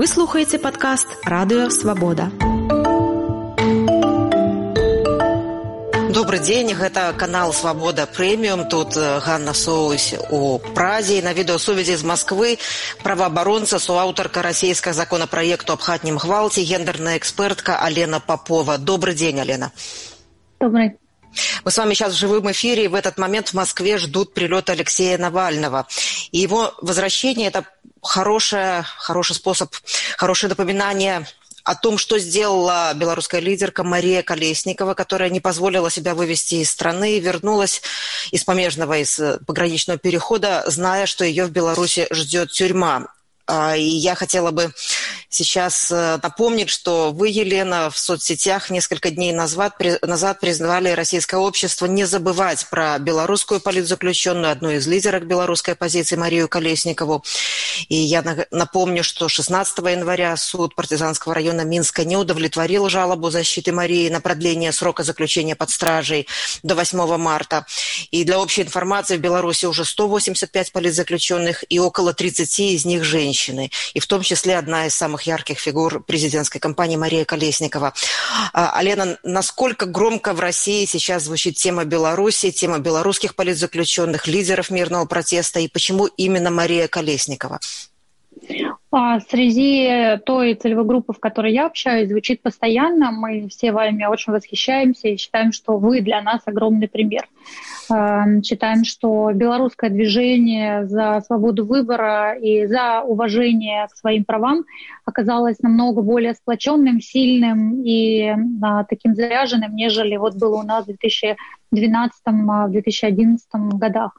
слухаеце падкаст «Радыё Свабода». Добрый день, гэта канал «Свабода Прэміум». Тут Ганна Соусь у Празе. На відеосувязі з Москвы праваабаронца, суаўтарка расійскага законопроекту аб хатнім гвалце, гендерная экспертка Алена Попова. Добрый день, Алена. Добрый. Мы с вами сейчас в живом эфире, и в этот момент в Москве ждут прилета Алексея Навального. И его возвращение – это хороший способ, хорошее напоминание о том, что сделала белорусская лидерка Мария Колесникова, которая не позволила себя вывести из страны, вернулась из пограничного перехода, зная, что ее в Беларуси ждет тюрьма. И я хотела бы сейчас напомнить, что вы, Елена, в соцсетях несколько дней назад призвали российское общество не забывать про белорусскую политзаключенную, одну из лидерок белорусской оппозиции Марию Колесникову. И я напомню, что 16 января суд партизанского района Минска не удовлетворил жалобу защиты Марии на продление срока заключения под стражей до 8 марта. И для общей информации, в Беларуси уже 185 политзаключенных и около 30 из них женщины. И в том числе одна из самых ярких фигур президентской кампании Мария Колесникова. Алена, насколько громко в России сейчас звучит тема Беларуси, тема белорусских политзаключенных, лидеров мирного протеста, и почему именно Мария Колесникова? Среди той целевой группы, в которой я общаюсь, звучит постоянно. Мы все вами очень восхищаемся и считаем, что вы для нас огромный пример. Считаем, что белорусское движение за свободу выбора и за уважение к своим правам оказалось намного более сплоченным, сильным и таким заряженным, нежели вот было у нас в 2012-2011 годах.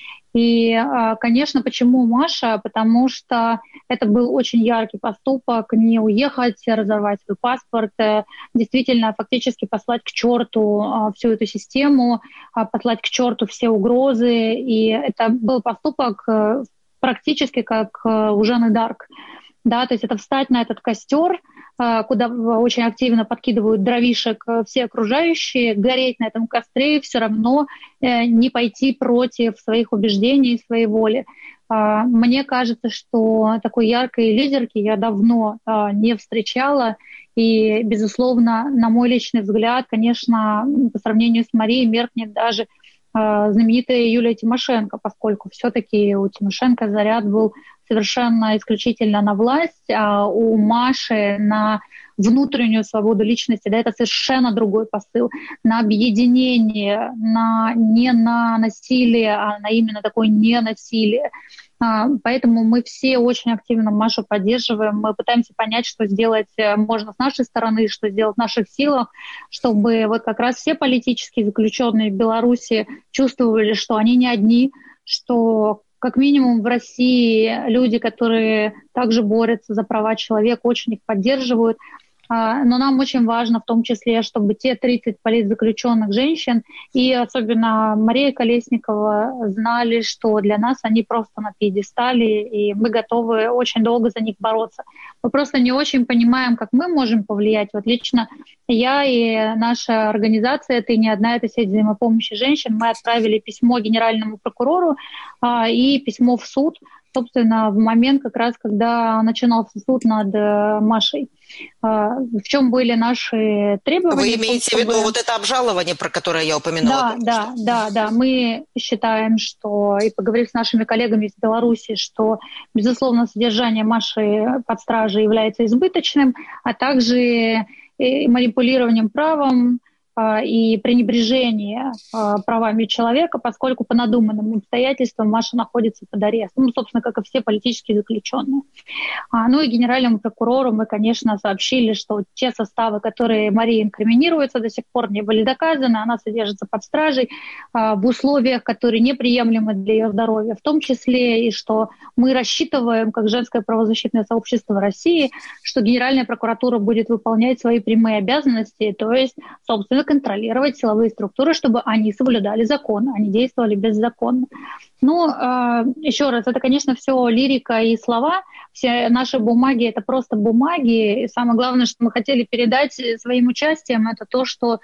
И, конечно, почему Маша? Потому что это был очень яркий поступок, не уехать, разорвать свой паспорт, действительно фактически послать к черту всю эту систему, послать к черту все угрозы. И это был поступок практически как у Жанны Дарк. Да, то есть это встать на этот костер, куда очень активно подкидывают дровишек все окружающие, гореть на этом костре и все равно не пойти против своих убеждений и своей воли. Мне кажется, что такой яркой лидерки я давно не встречала. И, безусловно, на мой личный взгляд, конечно, по сравнению с Марией меркнет даже знаменитая Юлия Тимошенко, поскольку все-таки у Тимошенко заряд был совершенно исключительно на власть, а у Маши на внутреннюю свободу личности, да, это совершенно другой посыл, на объединение, не на насилие, а на именно такое ненасилие. Поэтому мы все очень активно Машу поддерживаем. Мы пытаемся понять, что сделать можно с нашей стороны, что сделать в наших силах, чтобы вот как раз все политические заключенные в Беларуси чувствовали, что они не одни, что как минимум в России люди, которые также борются за права человека, очень их поддерживают. Но нам очень важно в том числе, чтобы те 30 политзаключенных женщин и особенно Мария Колесникова знали, что для нас они просто на пьедестале, и мы готовы очень долго за них бороться. Мы просто не очень понимаем, как мы можем повлиять. Вот лично я и наша организация, это не одна, это сеть взаимопомощи женщин, мы отправили письмо генеральному прокурору и письмо в суд, собственно, в момент как раз, когда начинался суд над Машей. В чем были наши требования? Вы имеете в виду вот это обжалование, про которое я упомянула? Да. Мы считаем, что, и поговорив с нашими коллегами из Беларуси, что, безусловно, содержание Маши под стражей является избыточным, а также манипулированием правом и пренебрежение правами человека, поскольку по надуманным обстоятельствам Маша находится под арестом, собственно, как и все политические заключенные. И генеральному прокурору мы, конечно, сообщили, что те составы, которые Марии инкриминируются, до сих пор не были доказаны, она содержится под стражей в условиях, которые неприемлемы для ее здоровья, в том числе и что мы рассчитываем, как женское правозащитное сообщество России, что Генеральная прокуратура будет выполнять свои прямые обязанности, то есть, собственно, контролировать силовые структуры, чтобы они соблюдали закон, они действовали беззаконно. Еще раз, это, конечно, все лирика и слова. Все наши бумаги — это просто бумаги. И самое главное, что мы хотели передать своим участием, это то, что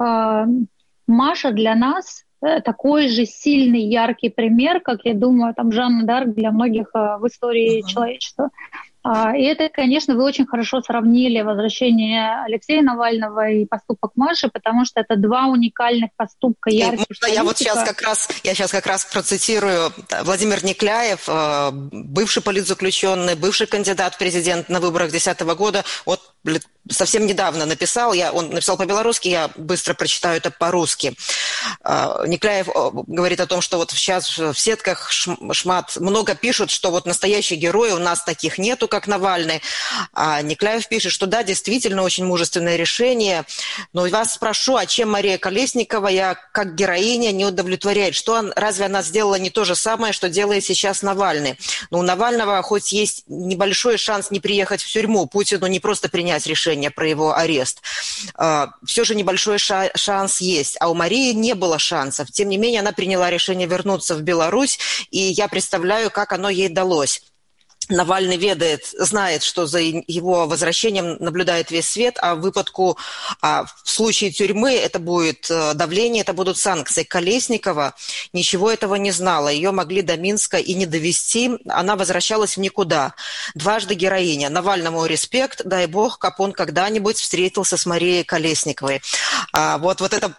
Маша для нас такой же сильный, яркий пример, как, я думаю, Жанна Дарк для многих в истории человечества. И это, конечно, вы очень хорошо сравнили возвращение Алексея Навального и поступок Маши, потому что это два уникальных поступка, ярких Можно я вот сейчас как раз процитирую. Владимир Никляев, бывший политзаключенный, бывший кандидат в президент на выборах 2010 года, вот совсем недавно написал, он написал по-белорусски, я быстро прочитаю это по-русски. Никляев говорит о том, что вот сейчас в сетках много пишут, что вот настоящие герои, у нас таких нету, как Навальный. А Никляев пишет, что да, действительно очень мужественное решение. Но вас спрошу, а чем Мария Колесникова, я как героиня, не удовлетворяет? Разве она сделала не то же самое, что делает сейчас Навальный? Но у Навального хоть есть небольшой шанс не приехать в тюрьму, Путину не просто принять решение про его арест. Все же небольшой шанс есть. А у Марии не было шансов. Тем не менее, она приняла решение вернуться в Беларусь, и я представляю, как оно ей далось. Навальный знает, что за его возвращением наблюдает весь свет, а в случае тюрьмы это будет давление, это будут санкции. Колесникова ничего этого не знала. Ее могли до Минска и не довести. Она возвращалась в никуда. Дважды героиня. Навальному респект. Дай бог, как он когда-нибудь встретился с Марией Колесниковой. Вот это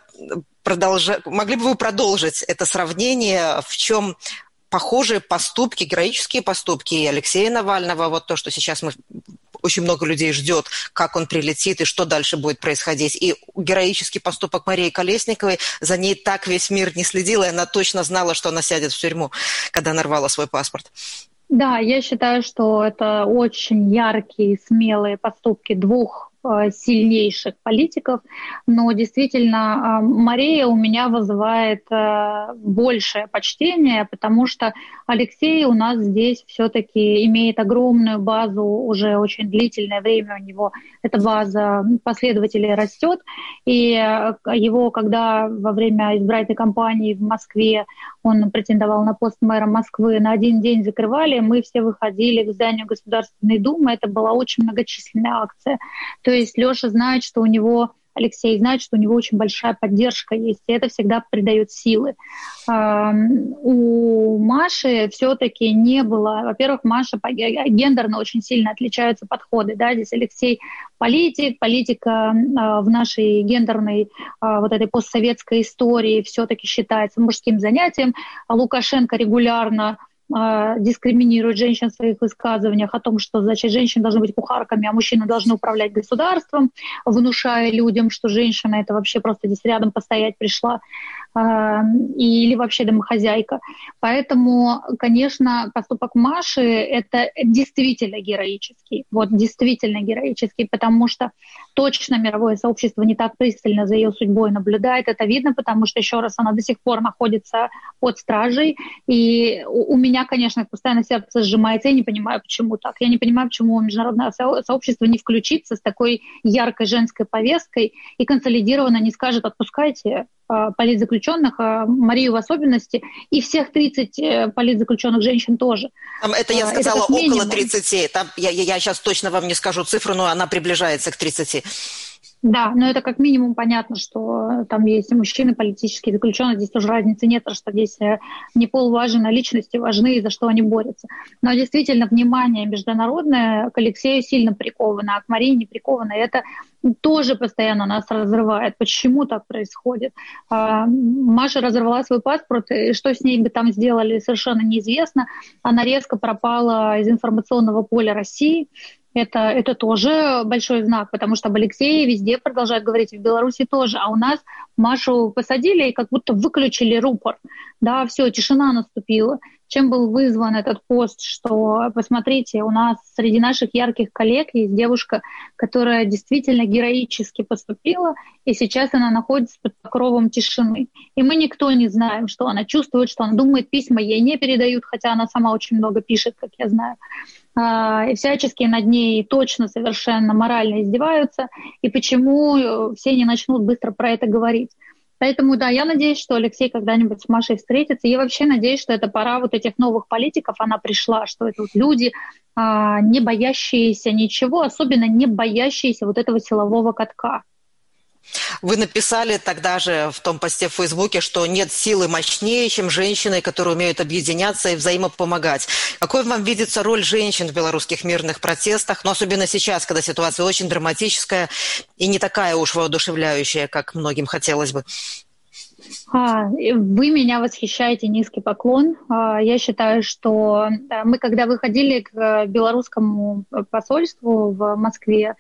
могли бы вы продолжить это сравнение? В чем похожие поступки, героические поступки и Алексея Навального, вот то, что сейчас очень много людей ждет, как он прилетит и что дальше будет происходить. И героический поступок Марии Колесниковой, за ней так весь мир не следил, и она точно знала, что она сядет в тюрьму, когда нарвала свой паспорт. Да, я считаю, что это очень яркие, смелые поступки двух сильнейших политиков, но действительно Мария у меня вызывает большее почтение, потому что Алексей у нас здесь все-таки имеет огромную базу, уже очень длительное время у него эта база последователей растет, и его, когда во время избирательной кампании в Москве он претендовал на пост мэра Москвы, на один день закрывали, мы все выходили к зданию Государственной Думы, это была очень многочисленная акция. То есть Лёша знает, что Алексей знает, что у него очень большая поддержка есть, и это всегда придает силы. У Маши все-таки не было... Во-первых, Маша гендерно очень сильно отличаются подходы. Да? Здесь Алексей политика в нашей гендерной вот этой постсоветской истории все-таки считается мужским занятием. А Лукашенко регулярно дискриминирует женщин в своих высказываниях о том, что, значит, женщины должны быть кухарками, а мужчины должны управлять государством, внушая людям, что женщина — это вообще просто здесь рядом постоять пришла, или вообще домохозяйка. Поэтому, конечно, поступок Маши — это действительно героический, действительно героический, потому что точно мировое сообщество не так пристально за ее судьбой наблюдает. Это видно, потому что, еще раз, она до сих пор находится под стражей, и у меня, конечно, постоянно сердце сжимается, я не понимаю, почему так. Я не понимаю, почему международное сообщество не включится с такой яркой женской повесткой и консолидированно не скажет: отпускайте политзаключенных, Марию в особенности, и всех 30 политзаключенных женщин тоже. Это я сказала это около 30. Там, я сейчас точно вам не скажу цифру, но она приближается к 30. Да, но это как минимум понятно, что там есть и мужчины, политические заключенные, здесь тоже разницы нет, потому что здесь не пол важен, а личности важны, и за что они борются. Но действительно внимание международное к Алексею сильно приковано, а к Марии не приковано, и это тоже постоянно нас разрывает. Почему так происходит? Маша разорвала свой паспорт, и что с ней бы там сделали, совершенно неизвестно. Она резко пропала из информационного поля России. Это тоже большой знак, потому что об Алексее везде продолжают говорить, в Беларуси тоже. А у нас Машу посадили и как будто выключили рупор. Да, все, тишина наступила. Чем был вызван этот пост, что, посмотрите, у нас среди наших ярких коллег есть девушка, которая действительно героически поступила, и сейчас она находится под покровом тишины. И мы никто не знаем, что она чувствует, что она думает, письма ей не передают, хотя она сама очень много пишет, как я знаю. И всячески над ней точно совершенно морально издеваются, и почему все не начнут быстро про это говорить. Поэтому, да, я надеюсь, что Алексей когда-нибудь с Машей встретится. И я вообще надеюсь, что это пора вот этих новых политиков, она пришла, что это люди, не боящиеся ничего, особенно не боящиеся вот этого силового катка. Вы написали тогда же в том посте в Фейсбуке, что нет силы мощнее, чем женщины, которые умеют объединяться и взаимопомогать. Какой вам видится роль женщин в белорусских мирных протестах, но особенно сейчас, когда ситуация очень драматическая и не такая уж воодушевляющая, как многим хотелось бы? Вы меня восхищаете, низкий поклон. Я считаю, что мы, когда выходили к белорусскому посольству в Москве,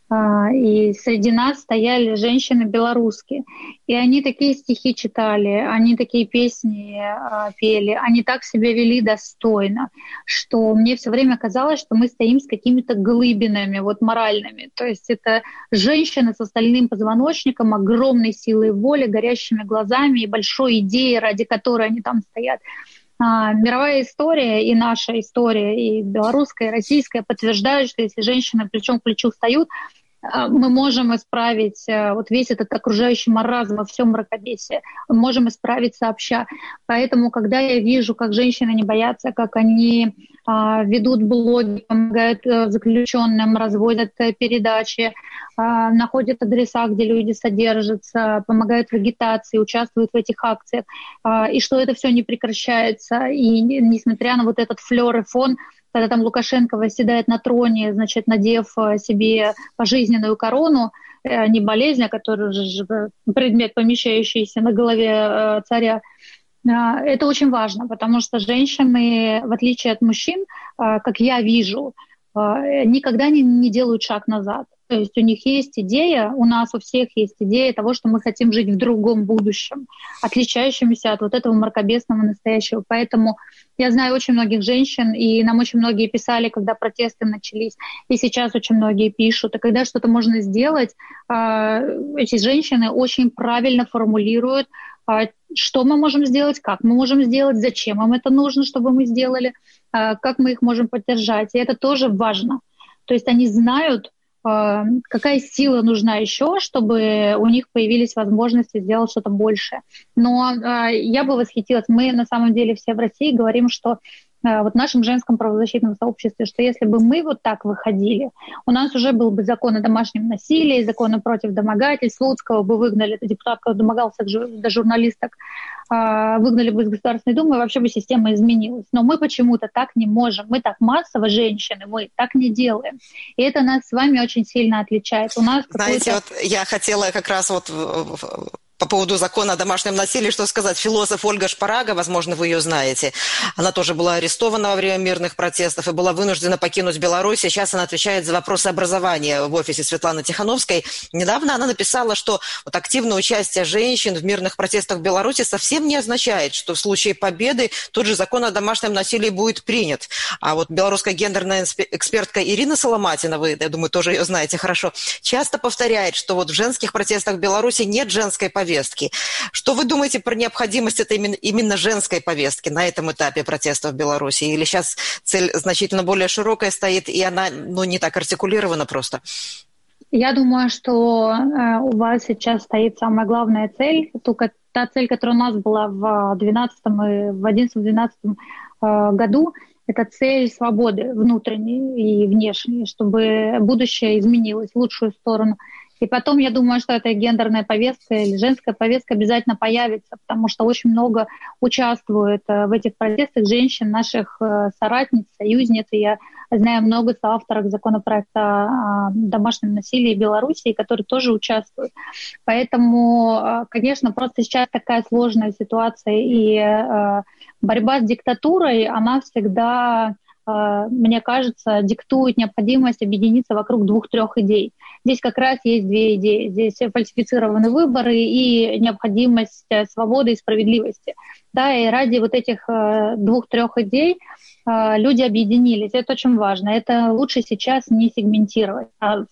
и среди нас стояли женщины белорусские. И они такие стихи читали, они такие песни пели, они так себя вели достойно, что мне все время казалось, что мы стоим с какими-то глыбинами, вот моральными. То есть это женщины с остальным позвоночником, огромной силой воли, горящими глазами и большой идеей, ради которой они там стоят. Мировая история и наша история, и белорусская, и российская подтверждают, что если женщины плечом к плечу встают, мы можем исправить вот весь этот окружающий маразм во всем мракобесии. Мы можем исправить сообща. Поэтому, когда я вижу, как женщины не боятся, как они ведут блоги, помогают заключенным, разводят передачи, находят адреса, где люди содержатся, помогают в агитации, участвуют в этих акциях, и что это все не прекращается. И несмотря на вот этот флёр и фон, когда там Лукашенко восседает на троне, значит, надев себе пожизненную корону, не болезнь, а который же предмет, помещающийся на голове царя. Это очень важно, потому что женщины, в отличие от мужчин, как я вижу, никогда не делают шаг назад. То есть у них есть идея, у нас у всех есть идея того, что мы хотим жить в другом будущем, отличающемся от вот этого мракобесного настоящего. Поэтому я знаю очень многих женщин, и нам очень многие писали, когда протесты начались, и сейчас очень многие пишут. И когда что-то можно сделать, эти женщины очень правильно формулируют, что мы можем сделать, как мы можем сделать, зачем им это нужно, чтобы мы сделали, как мы их можем поддержать. И это тоже важно. То есть они знают, какая сила нужна еще, чтобы у них появились возможности сделать что-то большее. Но я бы восхитилась. Мы на самом деле все в России говорим, что вот в нашем женском правозащитном сообществе, что если бы мы вот так выходили, у нас уже был бы закон о домашнем насилии, закон против домогательств, Слуцкого бы выгнали, это депутат, который домогался до журналисток, выгнали бы из Государственной Думы, и вообще бы система изменилась. Но мы почему-то так не можем. Мы так массово, женщины, мы так не делаем. И это нас с вами очень сильно отличает. У нас знаете, вот я хотела как раз вот по поводу закона о домашнем насилии, что сказать. Философ Ольга Шпарага, возможно, вы ее знаете, она тоже была арестована во время мирных протестов и была вынуждена покинуть Беларусь. Сейчас она отвечает за вопросы образования в офисе Светланы Тихановской. Недавно она написала, что вот активное участие женщин в мирных протестах в Беларуси совсем не означает, что в случае победы тот же закон о домашнем насилии будет принят. А вот белорусская гендерная экспертка Ирина Соломатина, вы, я думаю, тоже ее знаете хорошо, часто повторяет, что вот в женских протестах в Беларуси нет женской повестки. Что вы думаете про необходимость этой именно женской повестки на этом этапе протестов в Беларуси? Или сейчас цель значительно более широкая стоит, и она не так артикулирована просто? Я думаю, что у вас сейчас стоит самая главная цель, та цель, которая у нас была в 2011-2012 году, это цель свободы внутренней и внешней, чтобы будущее изменилось в лучшую сторону. И потом, я думаю, что эта гендерная повестка или женская повестка обязательно появится, потому что очень много участвует в этих протестах женщин, наших соратниц, союзниц. И я знаю много соавторов законопроекта о домашнем насилии в Беларуси, которые тоже участвуют. Поэтому, конечно, просто сейчас такая сложная ситуация, и борьба с диктатурой, она всегда, мне кажется, диктует необходимость объединиться вокруг 2-3 идей. Здесь как раз есть 2 идеи. Здесь фальсифицированные выборы и необходимость свободы и справедливости. Да, и ради вот этих 2-3 идей люди объединились. Это очень важно. Это лучше сейчас не сегментировать. 100%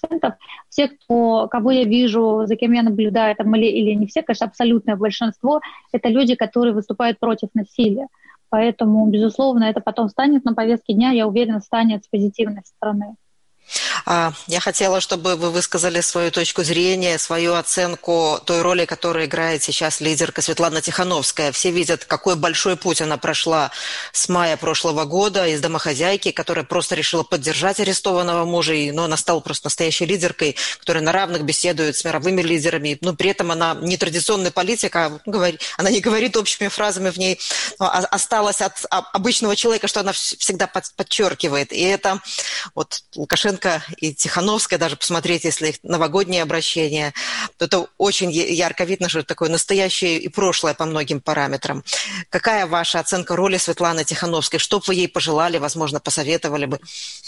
все, кого я вижу, за кем я наблюдаю, там, или не все, конечно, абсолютное большинство, это люди, которые выступают против насилия. Поэтому, безусловно, это потом станет на повестке дня, я уверена, станет с позитивной стороны. Я хотела, чтобы вы высказали свою точку зрения, свою оценку той роли, которую играет сейчас лидерка Светлана Тихановская. Все видят, какой большой путь она прошла с мая прошлого года из домохозяйки, которая просто решила поддержать арестованного мужа, но она стала просто настоящей лидеркой, которая на равных беседует с мировыми лидерами. Но при этом она не традиционный политик, она не говорит общими фразами, в ней осталось от обычного человека, что она всегда подчеркивает. И это вот Лукашенко и Тихановская, даже посмотреть, если их новогоднее обращение, то это очень ярко видно, что это такое настоящее и прошлое по многим параметрам. Какая ваша оценка роли Светланы Тихановской? Что бы вы ей пожелали, возможно, посоветовали бы?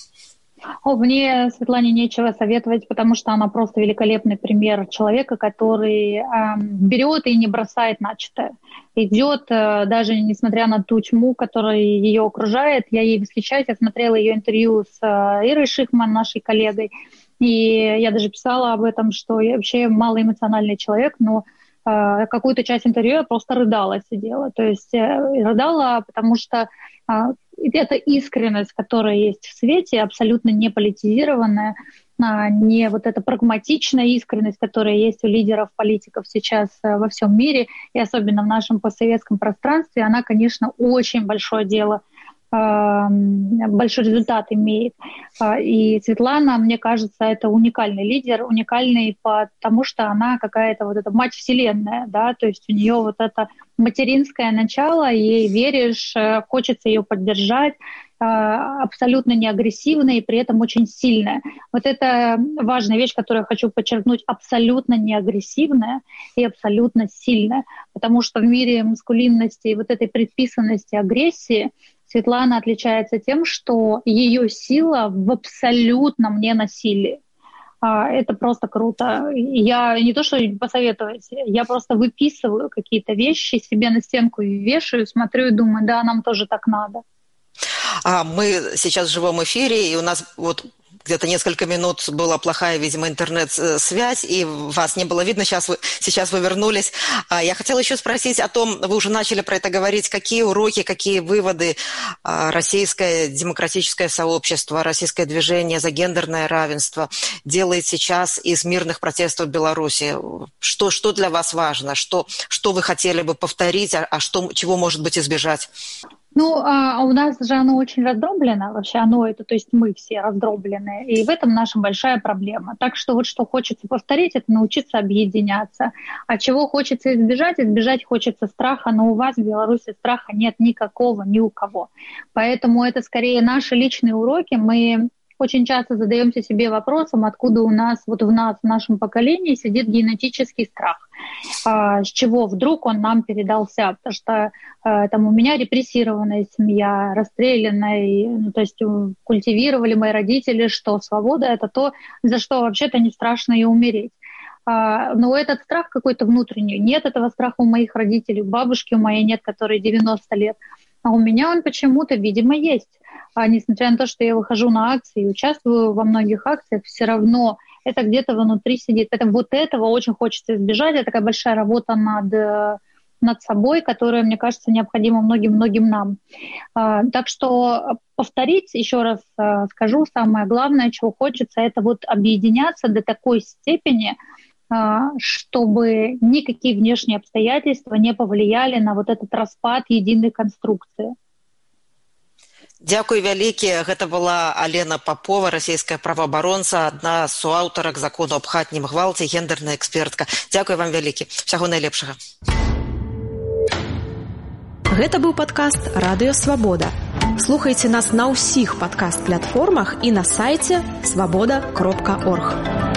Мне Светлане нечего советовать, потому что она просто великолепный пример человека, который берет и не бросает начатое. Идет, даже несмотря на ту тьму, которая ее окружает. Я ей восхищаюсь, я смотрела ее интервью с Ирой Шихман, нашей коллегой, и я даже писала об этом, что я вообще малоэмоциональный человек, но какую-то часть интервью я просто рыдала, сидела. То есть рыдала, потому что эта искренность, которая есть в свете, абсолютно не политизированная, не вот эта прагматичная искренность, которая есть у лидеров, политиков сейчас во всем мире, и особенно в нашем постсоветском пространстве, она, конечно, очень большое дело, большой результат имеет. И Светлана, мне кажется, это уникальный лидер, уникальный потому, что она какая-то вот эта мать вселенная, да, то есть у нее вот это материнское начало, ей веришь, хочется ее поддержать, абсолютно не агрессивная и при этом очень сильная. Вот это важная вещь, которую я хочу подчеркнуть, абсолютно не агрессивная и абсолютно сильная, потому что в мире маскулинности и вот этой предписанности агрессии Светлана отличается тем, что ее сила в абсолютном ненасилии. Это просто круто. Я не то, что посоветовать, я просто выписываю какие-то вещи, себе на стенку вешаю, смотрю и думаю, да, нам тоже так надо. Мы сейчас в живом эфире, и у нас вот где-то несколько минут была плохая, видимо, интернет-связь, и вас не было видно, сейчас вы вернулись. Я хотела еще спросить о том, вы уже начали про это говорить, какие уроки, какие выводы российское демократическое сообщество, российское движение за гендерное равенство делает сейчас из мирных протестов в Беларуси? Что для вас важно? Что вы хотели бы повторить, чего, может быть, избежать? У нас же оно очень раздроблено, вообще то есть мы все раздроблены, и в этом наша большая проблема. Так что вот что хочется повторить, это научиться объединяться. А чего хочется избежать? Избежать хочется страха, но у вас в Беларуси страха нет никакого, ни у кого. Поэтому это скорее наши личные уроки. Мы очень часто задаемся себе вопросом, откуда у нас, в нашем поколении сидит генетический страх. С чего вдруг он нам передался? Потому что у меня репрессированная семья, расстрелянная, то есть культивировали мои родители, что свобода — это то, за что вообще-то не страшно и умереть. Но этот страх какой-то внутренний. Нет этого страха у моих родителей, у бабушки у моей нет, которой 90 лет. А у меня он почему-то, видимо, есть. Несмотря на то, что я выхожу на акции и участвую во многих акциях, все равно это где-то внутри сидит. Этого очень хочется избежать. Это такая большая работа над собой, которая, мне кажется, необходима многим-многим нам. Так что повторить, еще раз скажу, самое главное, чего хочется, это вот объединяться до такой степени, чтобы никакие внешние обстоятельства не повлияли на вот этот распад единой конструкции. Дзякуй вялікі. Гэта была Алена Попова, расійская праваабаронца, адна з суаўтарак закону аб хатнім гвалце, гендерная экспертка. Дзякуй вам вялікі. Усяго найлепшага. Гэта быў падкаст «Радыё Свабода». Слухайце нас на ўсіх падкаст-платформах і на сайце свабода.орг.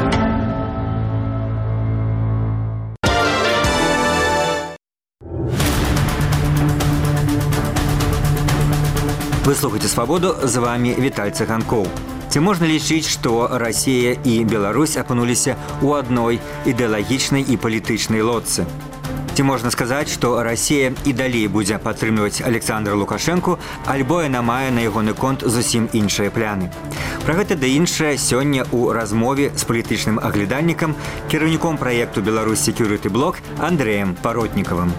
Вы слухаеце «Свабоду», з вами Віталь Цыганкоў. Ці можна лічыць, што Расія і Беларусь апынуліся ў адной ідэалагічнай і палітычнай лодцы? Ці можна сказаць, што Расія і далей будзе падтрымліваць Александра Лукашэнку, альбо яна мае на ягоны конт зусім іншыя пляны? Пра гэта ды іншае сёння ў размове з палітычным аглядальнікам, кіраўніком праекту «Беларусь Security Block» Андрэем Паротнікавым.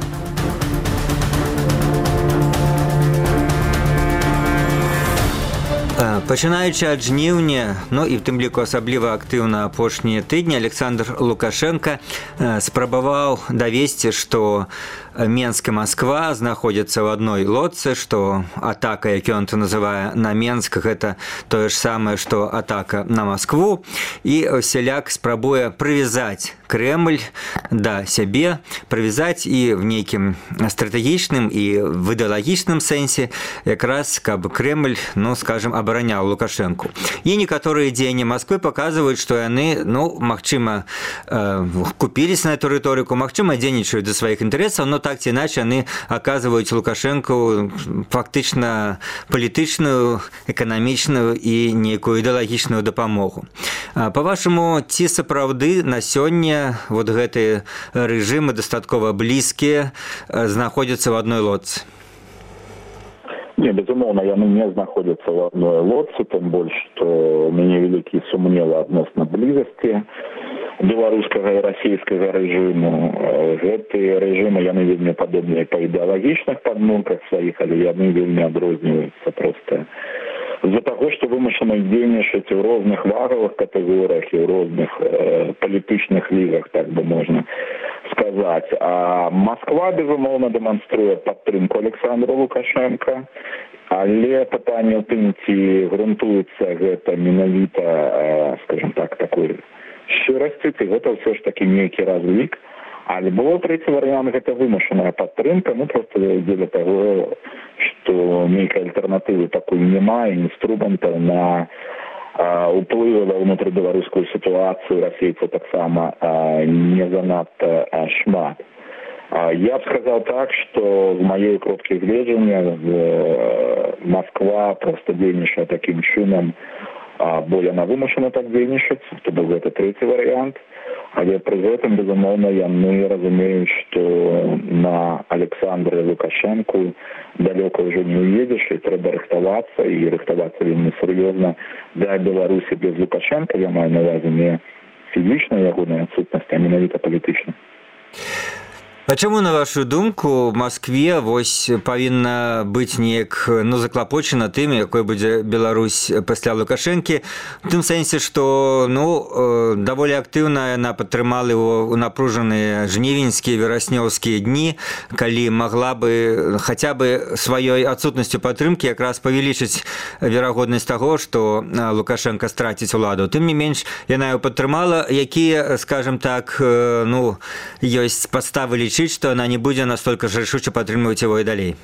Пачынаючы ад жніўня, і в тым ліку асабліва актыўна апошнія тыдні, Александр Лукашенко спрабаваў давесці, што Менск і Масква знаходзяцца ў адной лодцы, што атака, як ён это называе, на Менск, гэта тое ж самае, што атака на Маскву, і усяляк спрабуе прывязаць Кремль да сябе, прывязаць і в нейкім стратэгічным і в ідэалагічным сэнсе, якраз каб Кремль, скажем, абараняў Лукашенку. І некаторыя дзеянні Масквы паказваюць, што яны, магчыма, купіліся на эту рыторыку, магчыма, дзейнічаюць за сваіх інтарэсаў, но так ці іначе яны аказваюць Лукашенку фактычна палітычную, эканамічную і нейкую ідэалагічную дапамогу. Па-вашаму, ці сапраўды на сёння гэтыя рэжымы дастаткова блізкія знаходзяцца ў адной лодцы? Не, безумоўна, яны не знаходзяцца ў адной лодцы, тым больш, што у мяне вялікія сумневы адносна блізасці беларускага і расійскага рэжыму. Гэтыя рэжымы, яны вельмі падобныя па ідэалагічных падмунках сваіх, але яны вельмі адрозніваюцца проста з-за таго, што вымушаны дзейнічаць у розных вагавых катэгорыях і ў розных палітычных лігах, так бы можна сказаць. А Масква, безумоўна, дэманструе падтрымку Александра Лукашенка, але пытанне ў тым, ці грунтуецца гэта менавіта, скажем так, такой шчырасці, ці гэта ўсё ж такі нейкі разлік. Альбо трэці варыянт – гэта вымушаная падтрымка, проста дзеля таго, што нейкай альтэрнатывы такой няма, і інструментаў на ўплывы на ўнутрыбеларускую сітуацыю расейцаў таксама не занадта шмат. Я б сказаў так, што з маёй кропкі гледжання Масква проста дзейнічае такім чынам, бо яна вымушана так дзейнічаць, то бок гэта трэці варыянт. Але пры гэтым, безумоўна, яны разумеюць, што на Александра Лукашенку далёка ўжо не уедзеш, і трэба рыхтавацца, і рыхтавацца вельмі сур'ёзна да Беларусі без Лукашенка. Я маю на ўвазе не фізічна ягоная адсутнасць, а менавіта палітычна. А чаму, на вашу думку, в Маскве павінна быць неяк заклапочана тым, якой будзе Беларусь пасля Лукашэнкі, в тым сэнсе, што даволі актыўна яна падтрымала его ў напружаныя жнівеньскія, вераснёўскія дні, калі магла бы хаця бы сваёй адсутнасцю падтрымкі якраз павялічыць верагоднасць таго, што Лукашенко страціць уладу. Тым не менш, яна яго падтрымала, якія, скажем так, ёсць падставы лічыць, што она не будзе настолько рашуча падтрымліваць его і далей?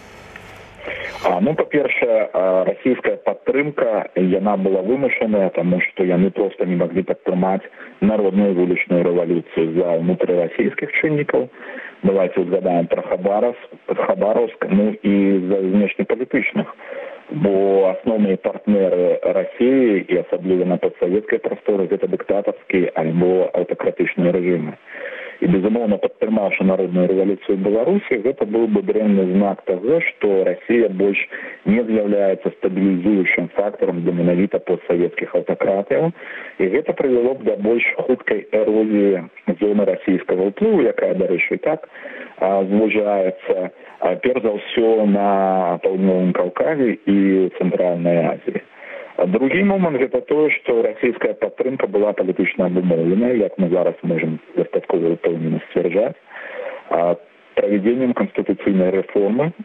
Па-першае, расійская падтрымка, яна была вымушаная, таму што яны проста не маглі падтрымаць народную вулічную рэвалюцыю за ўнутрырасійскіх чыннікаў. Давайте узгадаем пра Хабаровск, і за знешнепалітычных. Бо асноўныя партнеры Расіі, і асабліва на постсавецкай прасторы, гэта дыктатарскія альбо аўтакратычныя рэжымы. І, безумоўна, падтрымаўшы народную рэвалюцыю Беларусі, гэта быў бы дрэнны знак таго, што Расія больш не з'яўляецца стабілізуючым фактарам для менавіта постсавецкіх аўтакратыяў, і гэта прывяло б да больш хуткай эрозіі зоны расійскага ўплыву, якая, дарэчы, так звужаецца, перш за ўсё на Паўднёвым Каўказе і Цэнтральнай Азіі. Другі момант – гэта тое, што расійская падтрымка была палітычна абумоўленая, як мы зараз можам дастаткова ўпэўнена сцвярджаць, правядзеннем канстытуцыйнай рэформы,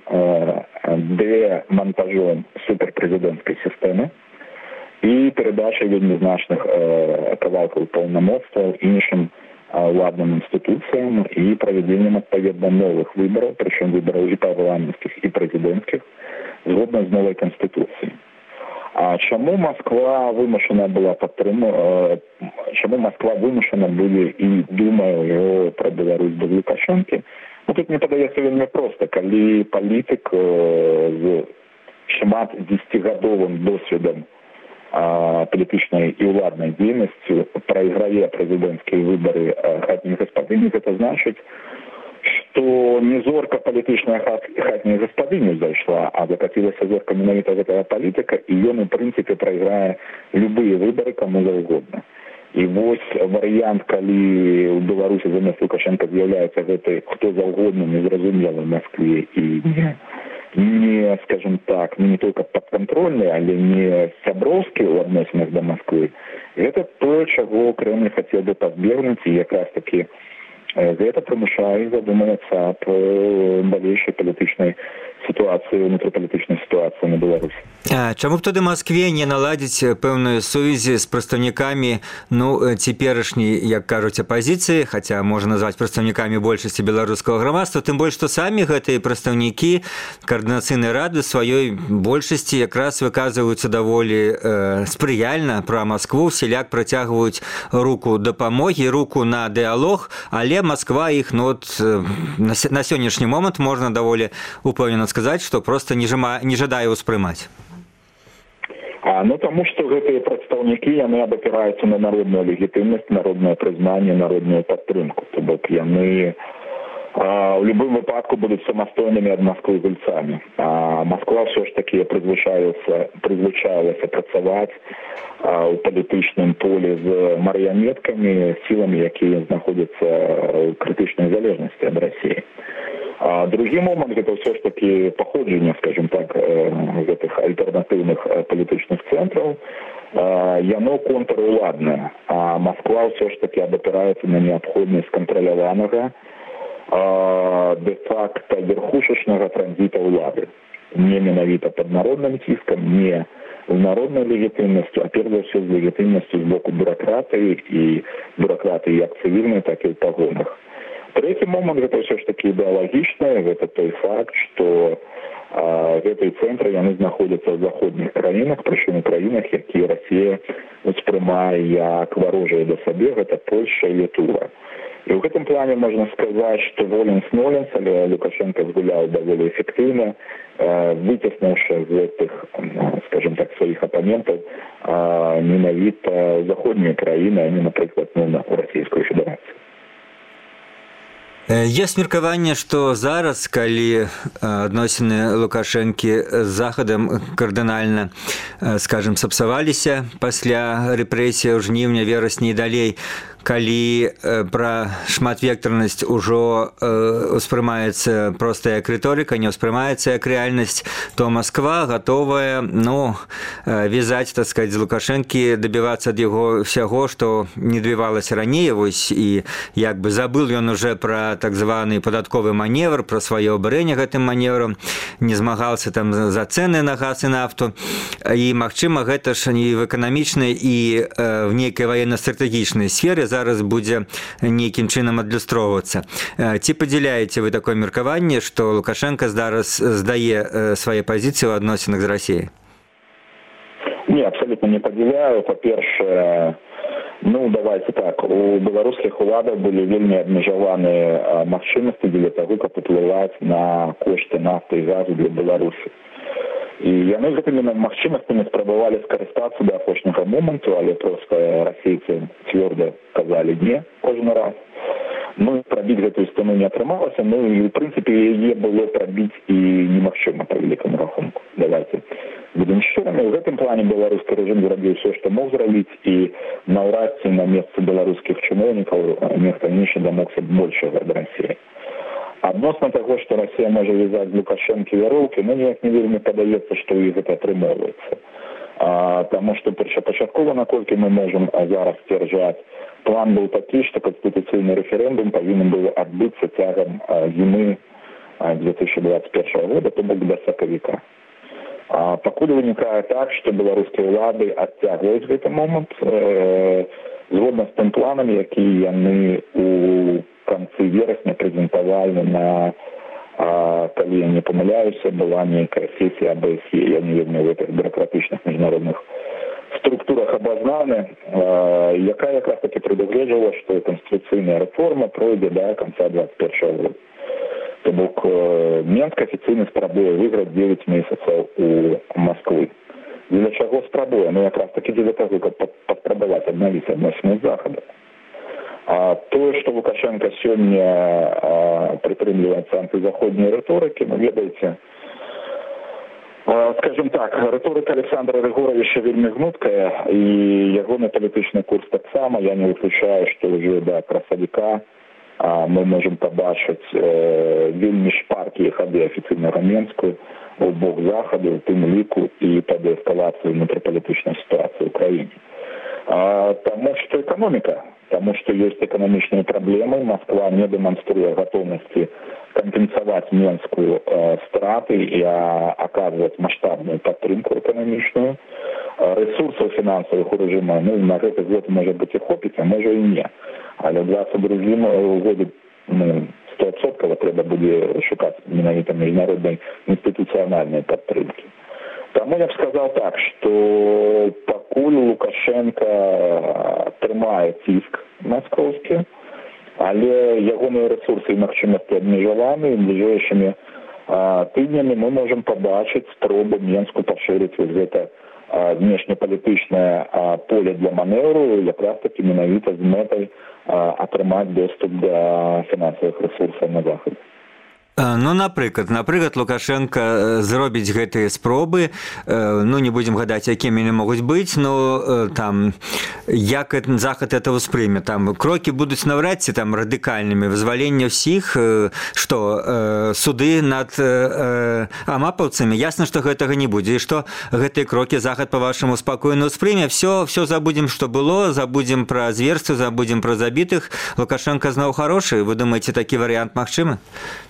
дэмантажом суперпрэзідэнцкай сістэмы і перадачай вельмі значных кавалкаў паўнамоцтваў іншым уладным інстытуцыям і правядзеннем адпаведна новых выбараў, прычым выбараў і парламенцкіх, і прэзідэнцкіх, згодна з новай канстытуцыяй. А чаму Масква вымушана была чаму Масква вымушана будзе і думае пра Беларусь без Лукашэнкі? Тут мне падаецца вельмі проста, калі палітык з шмат 10-гадовым досведам палітычнай і ўладнай дзейнасцю прайграе прэзідэнцкія выбары хатніх гаспадыні, гэта значыць, што не зорка палітычная хатняя гаспадыня зайшла, а закацілася зорка менавіта гэтага палітыка, і ён, у прынцыпе, прайграе любыя выбары каму заўгодна. І вось варыянт, калі ў Беларусі замест Лукашенка з'яўляецца гэты хто заўгодна, незразумелы в Маскве і не, скажем так, не только подконтрольные, але не сяброўскія ў адносінах да Москвы. Гэта то, чаго Кремль хотел бы пазбегнуць, і якраз таки гэта прымушае задумацца аб далейшай палітычнай ситуации, внутрипалітычнай ситуации на Беларуси. А чаму б тады Москве не наладзіць пэўную сувязі з прадстаўнікамі, цяперашняй, як кажуць, апазіцыі, хаця можна назваць прадстаўнікамі большасці беларускага грамадства, тым больш, што самі гэтыя прадстаўнікі каардынацыйнай рады сваёй большасці якраз выказваюцца даволі спрыяльна пра Маскву, всяляк працягваюць руку дапамогі, руку на дыялог, але Москва іх на сённяшні момант можна даволі упэўнена сказаць, што проста не жадае ўспрымаць. Таму што гэтыя прадстаўнікі, яны абапіраюцца на народную легітымнасць, народнае прызнанне, народную падтрымку. То бок яны в любым выпадку будуць самастойнымі ад Москвы гульцамі. Москва ўсё ж такі прызвычаілася працаваць у палітычным полі з марыянеткамі, сіламі, якія знаходзяцца ў крытычнай залежнасці ад Расіі. Другі момант – гэта ўсё ж такі паходжанне, скажем так, гэтых альтэрнатыўных палітычных цэнтраў. Яно контруладнае, а Москва ўсё ж такі абапіраецца на неабходнасць кантраляванага де-факта верхушачнага транзіта ўлады. Не менавіта пад народным ціскам, не з народнай легітымнасцю, а перш за ўсё з легітымнасцю з боку бюракратыі, і бюракратыі як цывільнай, так і ў пагонах. Трэці момант – гэта ўсё ж такі ідэалагічнае, гэта той факт, што гэтыя цэнтры яны знаходзяцца ў заходніх краінах, прычым у краінах, якія Расія успрымае як варожыя да сабе, гэта Польшча і Літва. І ў гэтым плане можна сказаць, што воленс-ноленс, але Лукашенко згуляў даволі эфектыўна, выцеснуўшы з гэтых, скажем так, сваіх апанентаў менавіта заходнія краіны, а не, напрыклад, у Расійскую Федэрацыю. Ёсць меркаванне, што зараз, калі адносіны Лукашэнкі з Захадам кардынальна, скажем, сапсаваліся пасля рэпрэсій ў жніўня, верасні і далей, калі пра шматвектарнасць ужо ўспрымаецца проста як рыторыка, не ўспрымаецца як рэальнасць, то Москва гатовая, вязаць, так сказаць, з Лукашэнкі, дабівацца ад яго ўсяго, што не дабівалася раней, вось, і як бы забыл ён уже пра так званы падатковы маневр, пра сваё абурэнне гэтым маневрам, не змагался там за цэны на газ і нафту, і, магчыма, гэта ж і в эканамічнай, і в нейкай военно-стратэгічнай сферы зараз будзе нейкім чынам адлюстроўвацца. Ці падзяляеце вы такое меркаванне, што Лукашенко зараз здае свае пазіцыі ў адносінах з Расіяй? Не, абсолютно не падзяляю. Па-першае, давайте так, у беларускіх уладаў былі вельмі абмежаваныя магчымасці для таго, каб уплываць на кошты нафты і газу для Беларусі. І яны гэтымі магчымасцямі спрабавалі скарыстацца да апошняга моманту, але проста расейцы цвёрда казалі не кожны раз. Прабіць гэтую сцэну не атрымалася, і ў прынцыпе яе было прабіць і немагчыма па вялікаму рахунку. Давайте будем шчырымі. У гэтым плане беларускі рэжым зрабіў ўсё, што мог зрабіць, і наўрад ці на месцы беларускіх чыноўнікаў нехта іншы дамогся большага ад Расіі. Адносна таго, што Расія можа вязаць з Лукашэнкі вяроўкі, ніяк не вельмі падаецца, што ў іх гэта атрымоўваецца. Таму што першапачаткова, наколькі мы можам зараз сцвярджаць, план быў такі, што канстытуцыйны рэферэндум павінен быў адбыцца цягам зімы 2021 года, то бок да сакавіка. Пакуль вынікае так, што беларускія ўлады адцягваюць гэты момант згодна з тым планам, які яны у канцы верасня прэзентавалі на, калі я не памыляюся, была нейкая сесія АБСЕ, я не вельмі ў гэтых бюракратычных міжнародных структурах абазнаны, якая якраз таки прадугледжвала, што канстытуцыйная рэформа пройдзе да канца 2021 года. То бок Менск афіцыйна спрабуе выйграць 9 месяцаў у Масквы. Для чаго спрабуе? Якраз таки для таго, каб паспрабаваць аднавіць адносіны з Захадам. Тое, што Лукашенко сёння прытрымліваецца антызаходняй рыторыкі, ведаеце, скажем так, рыторыка Александра Григоровича вельмі гнуткая, і ягоны палітычны курс таксама. Я не выключаю, што ўжо да красавіка мы можем побачыць вельмі шпаркія хады афіцыйнага Мінску у бок захаду, у тым ліку і па дээскалацыі внутрыпалітычнай сітуацыі ў краіне. Таму што эканоміка, таму што ёсць эканамічныя праблемы, Москва не дэманструе гатоўнасці кампенсаваць Мінску страты і аказваць маштабную падтрымку эканамічную. Ресурсаў фінансавых у рэжыма на гэты год, можа быць, і хопіць, а можа і не. Але засобы рэжыма ў году 100% трэба будзе шукаць менавіта міжнароднай інстытуцыянальнай падтрымкі. Таму я б сказаў так, што пакуль Лукашенко трымае ціск маскоўскі, але ягоныя рэсурсы і магчымасці абмежаваны, бліжэйшымі тыднямі мы можам пабачыць спробу Мінску пашырыць гэта внешнепалітычнае поле для маневру, якраз таки менавіта з мэтай атрымаць доступ да фінансавых рэсурсаў на захадзе. Ну, напрыклад, Лукашенко зробіць гэтыя спробы, не будзем гадаць, якімі яны могуць быць, но там, як Захад это ўспрыме, там крокі будуць наўрад ці там радыкальнымі, вызваленне ўсіх, што суды над амапаўцамі, ясна, што гэтага не будзе, і што гэтыя крокі Захад, па-вашаму, спакойна ўспрыме, все забудзем, што было, забудзем пра зверства, забудзем пра забітых, Лукашенко зноў хорошы, вы думаеце, такі варыянт магчымы?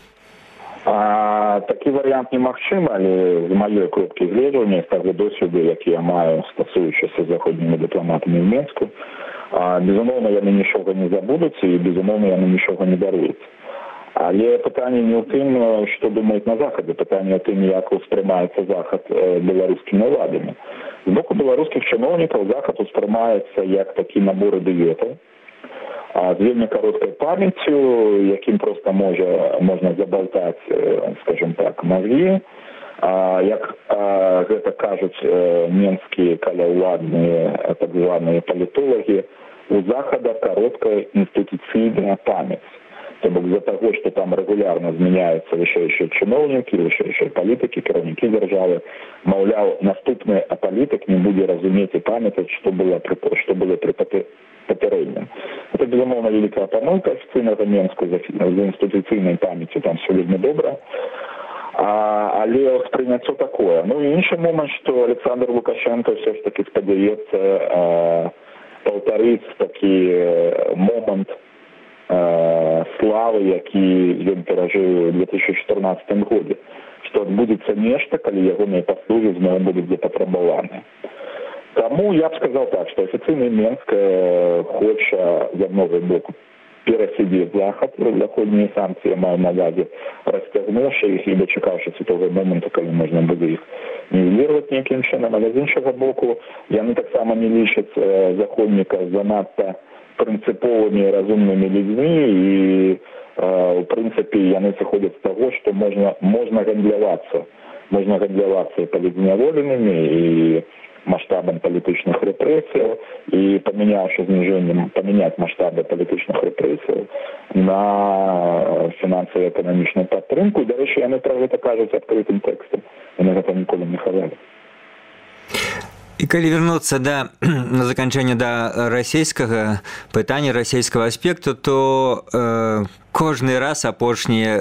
Такі варыянт немагчымы, але з маёй кропкі гледжання, з таго досведу, які я маю, стасуючыся з заходнімі дыпламатамі ў Мінску, безумоўна, яны нічога не забудуць і, безумоўна, яны нічога не даруюць. Але пытанне не ў тым, што думаюць на Захадзе, пытанне ў тым, як успрымаецца Захад беларускімі ўладамі. З боку беларускіх чыноўнікаў Захад успрымаецца як такі набор ідыётаў, з вельмі кароткай памяццю, якім проста можна забалтаць, скажем так, мозгі. Як гэта кажуць менскія каляўладныя так званыя палітолагі, у Захада кароткая інстытуцыйная памяць. То бок з-за таго, што там рэгулярна змяняюцца вышэйшыя чыноўнікі, вышэйшыя палітыкі, кіраўнікі дзяржавы, маўляў, наступны палітык не будзе разумець і памятаць, што было пры папярэднім. Это, безумоўна, вялікая памылка афіцыйнага Мінску з інстытуцыйнай памяццю, там все вельмі добра. Але ўспрыняццё такое. Ну і іншы момант, што Александр Лукашенко все ж таки спадзяецца паўтарыць такі момант славы, які ён перажыў у 2014 годзе, што адбудзецца нешта, калі ягоныя паслугі зноў будуць запатрабаваныя. Таму я б сказаў так, што афіцыйны Мінск хоча з аднаго боку перасидзець Захад, заходнія санкцыі, маю на ўвазе, расцягнуўшы іх і дачакаўшыся того моменту, калі можна будзе іх нівеліраваць нейкім чынам, але з іншага боку яны таксама не лічаць заходніка занадта прынцыповымі і разумнымі людзьмі і, у прынцыпе, яны сыходзяць з таго, што можна гандлявацца і палітзняволенымі, і масштабам палітычных рэпрэсіяў, і памяняць маштабы палітычных рэпрэсіяў на фінансава-эканамічную падтрымку. І, дарэчы, яны пра гэта кажуць адкрытым тэкстам. Яны гэта ніколі не хавалі. І калі вярнуцца на заканчэнне да расійскага пытання, расійскага аспекту, то кожны раз апошнія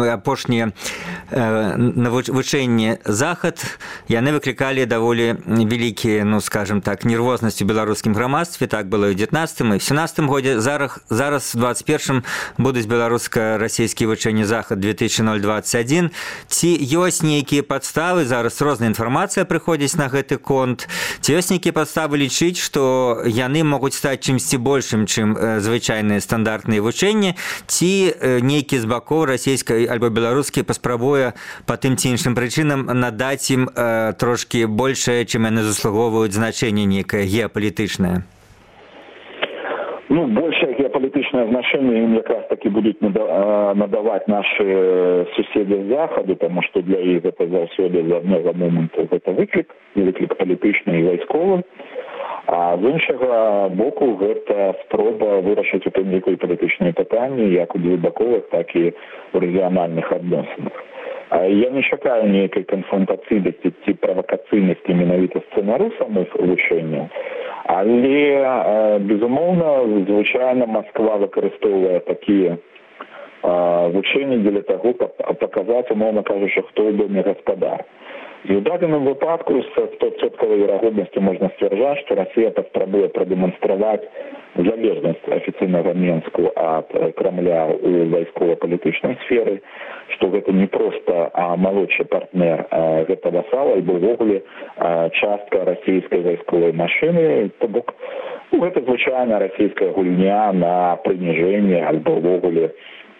навучэнні Захад, яны выклікалі даволі вялікія, скажем так, нервознасць у беларускім грамадстве. Так было і ў 19-м, і ў 17-м годзе. Зараз у 21-м будуць беларуска-расійскія вучэнні Захад 2021. Ці ёсць нейкія падставы, зараз розная інфармацыя прыходзіць на гэты конт, ці ёсць нейкія падставы лічыць, што яны могуць стаць чымсьці большым, чым звычайныя стандартныя вучэнні, ці нейкі з бакоў расійскай альбо беларускі паспрабуе па тым ці іншым прычынам надаць ім трошкі большае, чым яны заслугоўваюць, значэнне нейкае геапалітычнае? Большее геапалітычнае значэнне ім якраз такі будуць надаваць нашы суседзі з Захаду, таму што для іх гэта заўсёды з аднаго моманту гэта выклік палітычны і вайсковы. А з іншага боку гэта спроба вырашыць у тым ліку і палітычныя пытанні як у двухбаковых, так і ў рэгіянальных адносінах. Я не чакаю нейкай канфронтацыйнасці ці правакацыйнасці менавіта сцэнару самых вучэнняў, Але, безумоўна, звычайна Москва выкарыстоўвае такія вучэнні для таго, каб паказаць, умоўна кажучы, хто ў доме гаспадар. І ў дадзеным выпадку з 100% верагоднасцю можна сцвярджаць, што Расія паспрабуе прадэманстраваць залежнасць афіцыйнага Мінску ад Крамля ў вайскова-палітычнай сферы, што гэта не проста малодшы партнер, гэта васал, альбо ўвогуле частка расійскай вайсковай машыны, то бок гэта звычайна расійская гульня на прыніжэнне альбо ўвогуле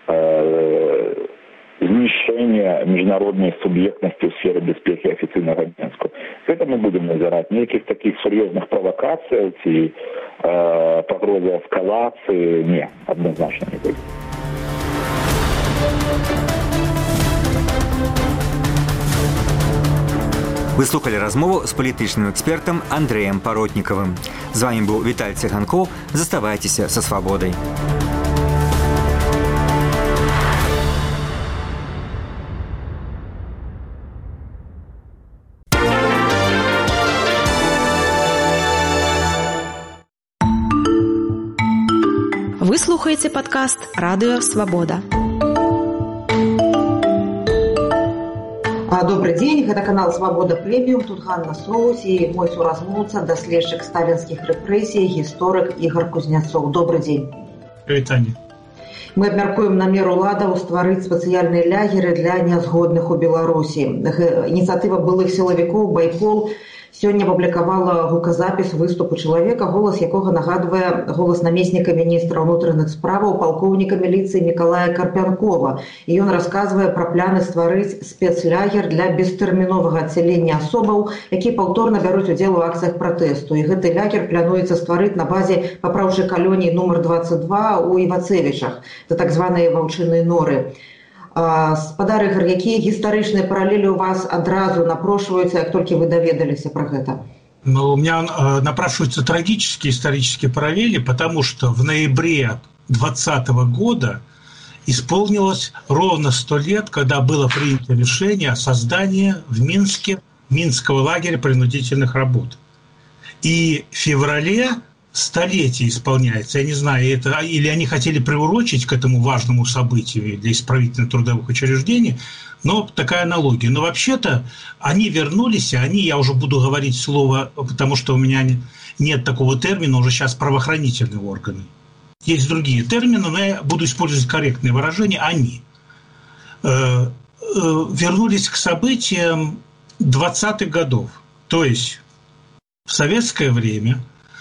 знішчэнне міжнароднай суб'ектнасці ў сферы бяспекі афіцыйнага Мінску. Гэта мы будзем назіраць. Нейкіх такіх сур'ёзных правакацый ці пагрозы эскалацыі не, адназначна не будзе. Вы слухали размову з палітычным экспертам Андрэем Паротнікавым. З вами быў Віталь Ціганкоў. Заставайцеся са свабодай. Вы слухаеце падкаст «Радыё Свабода». Добрый день, это канал «Свобода Премиум», тут Ганна Соус и мой суразмоўца, даследчык сталінскіх рэпрэсій, гісторык Ігор Кузнецов. Добрый день. Вітанне. Мы абмяркуем намер уладаў стварыць спецыяльныя лягеры для нязгодных у Беларусі. Ініцыятыва былых сілавікоў «Байкол» сёння апублікавала гуказапіс выступу чалавека, голас якога нагадвае голас намесніка міністра ўнутраных справаў палкоўніка міліцыі Мікалая Карпянкова. І ён расказвае пра пляны стварыць спецлягер для бестэрміновага адсялення асобаў, якія паўторна бяруць удзел у акцыях пратэсту. І гэты лягер плануецца стварыць на базе папраўчай калоніі нумар 22 у Івацевічах. Это так званыя ваўчыныя норы. Спадар Ігор, якія гістарычныя паралелі у вас адразу напрошваюцца, як толькі вы даведаліся пра гэта? У меня напрашиваются трагические исторические параллели, потому что в ноябре 2020 года исполнилось ровно 100 лет, когда было принято решение о создании в Минске Минского лагеря принудительных работ. И в феврале столетие исполняется. Я не знаю, это или они хотели приурочить к этому важному событию для исправительно-трудовых учреждений, но такая аналогия. Но вообще-то они вернулись, я уже буду говорить слово, потому что у меня нет такого термина, уже сейчас правоохранительные органы. Есть другие термины, но я буду использовать корректные выражения. Они вернулись к событиям 20-х годов. То есть в советское время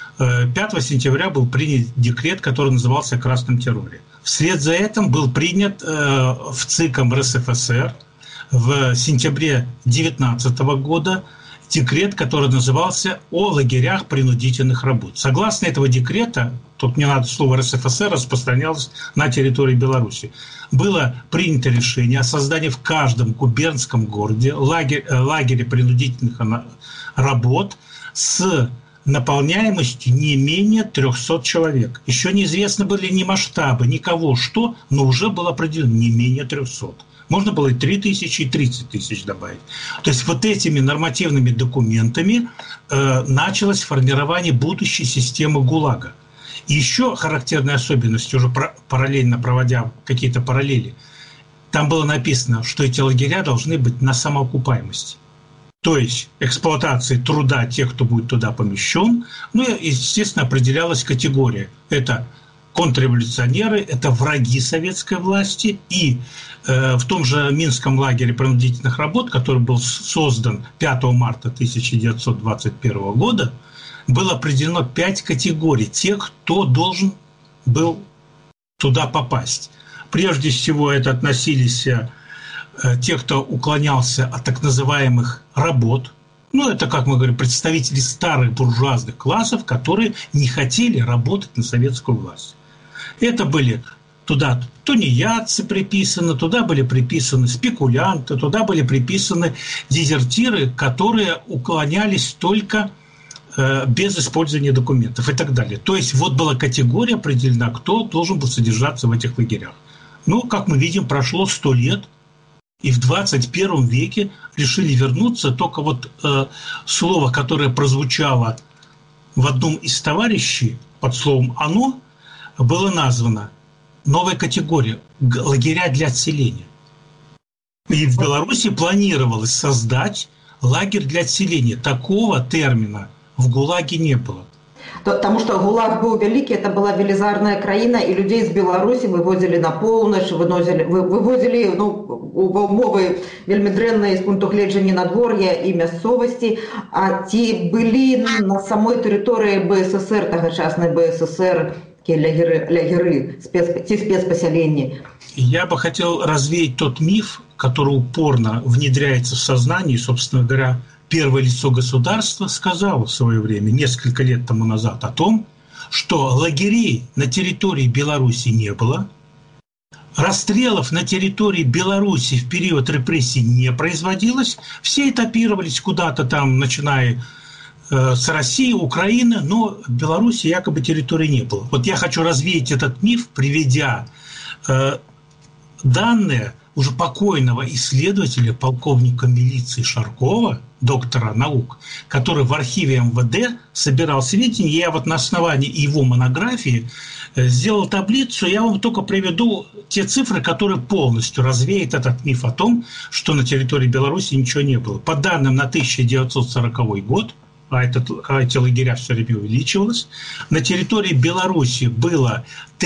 5 сентября был принят декрет, который назывался о красном терроре. Вслед за этим был принят в ЦИКом РСФСР в сентябре 2019 года декрет, который назывался «О лагерях принудительных работ». Согласно этого декрета, тут не надо слово РСФСР, распространялось на территории Беларуси, было принято решение о создании в каждом губернском городе лагеря принудительных работ с наполняемостью не менее 300 человек. Еще неизвестны были ни масштабы, никого что, но уже было определено не менее 300. Можно было и 3000, и 30 тысяч добавить. То есть вот этими нормативными документами началось формирование будущей системы ГУЛАГа. И еще характерной особенностью, уже параллельно проводя какие-то параллели, там было написано, что эти лагеря должны быть на самоокупаемости. То есть эксплуатации труда тех, кто будет туда помещен. Ну и, естественно, определялась категория. Это контрреволюционеры, это враги советской власти. И в том же Минском лагере принудительных работ, который был создан 5 марта 1921 года, было определено 5 категорий тех, кто должен был туда попасть. Прежде всего это относились те, кто уклонялся от так называемых работ. Ну, это, как мы говорим, представители старых буржуазных классов, которые не хотели работать на советскую власть. Это были туда тунеядцы приписаны, туда были приписаны спекулянты, туда были приписаны дезертиры, которые уклонялись только без использования документов и так далее. То есть вот была категория определена, кто должен был содержаться в этих лагерях. Ну, как мы видим, прошло 100 лет, и в 21 веке решили вернуться. Только вот слово, которое прозвучало в одном из товарищей под словом «оно» было названа новая категория – лагеря для отселения. И в Беларуси планировалось создать лагерь для отселения. Такого термина в ГУЛАГе не было. Потому что ГУЛАГ был великий, это была велизарная краина, и людей из Беларуси вывозили на полночь, вывозили в умовы вельмі дрэнныя з пункту гледжання надвор'я і мясцовасці, а ті былі на самой тэрыторыі БССР, тагачаснай БССР, лагеры, спецпоселения. Я бы хотел развеять тот миф, который упорно внедряется в сознание, собственно говоря, первое лицо государства сказало в свое время, несколько лет тому назад, о том, что лагерей на территории Беларуси не было, расстрелов на территории Беларуси в период репрессий не производилось, все этапировались куда-то там, начиная с России, Украины, но в Беларуси якобы территории не было. Вот я хочу развеять этот миф, приведя данные уже покойного исследователя, полковника милиции Шаркова, доктора наук, который в архиве МВД собирал сведения. Я вот на основании его монографии сделал таблицу, я вам только приведу те цифры, которые полностью развеют этот миф о том, что на территории Беларуси ничего не было. По данным на 1940 год, а эти лагеря все время увеличивалось, на территории Беларуси было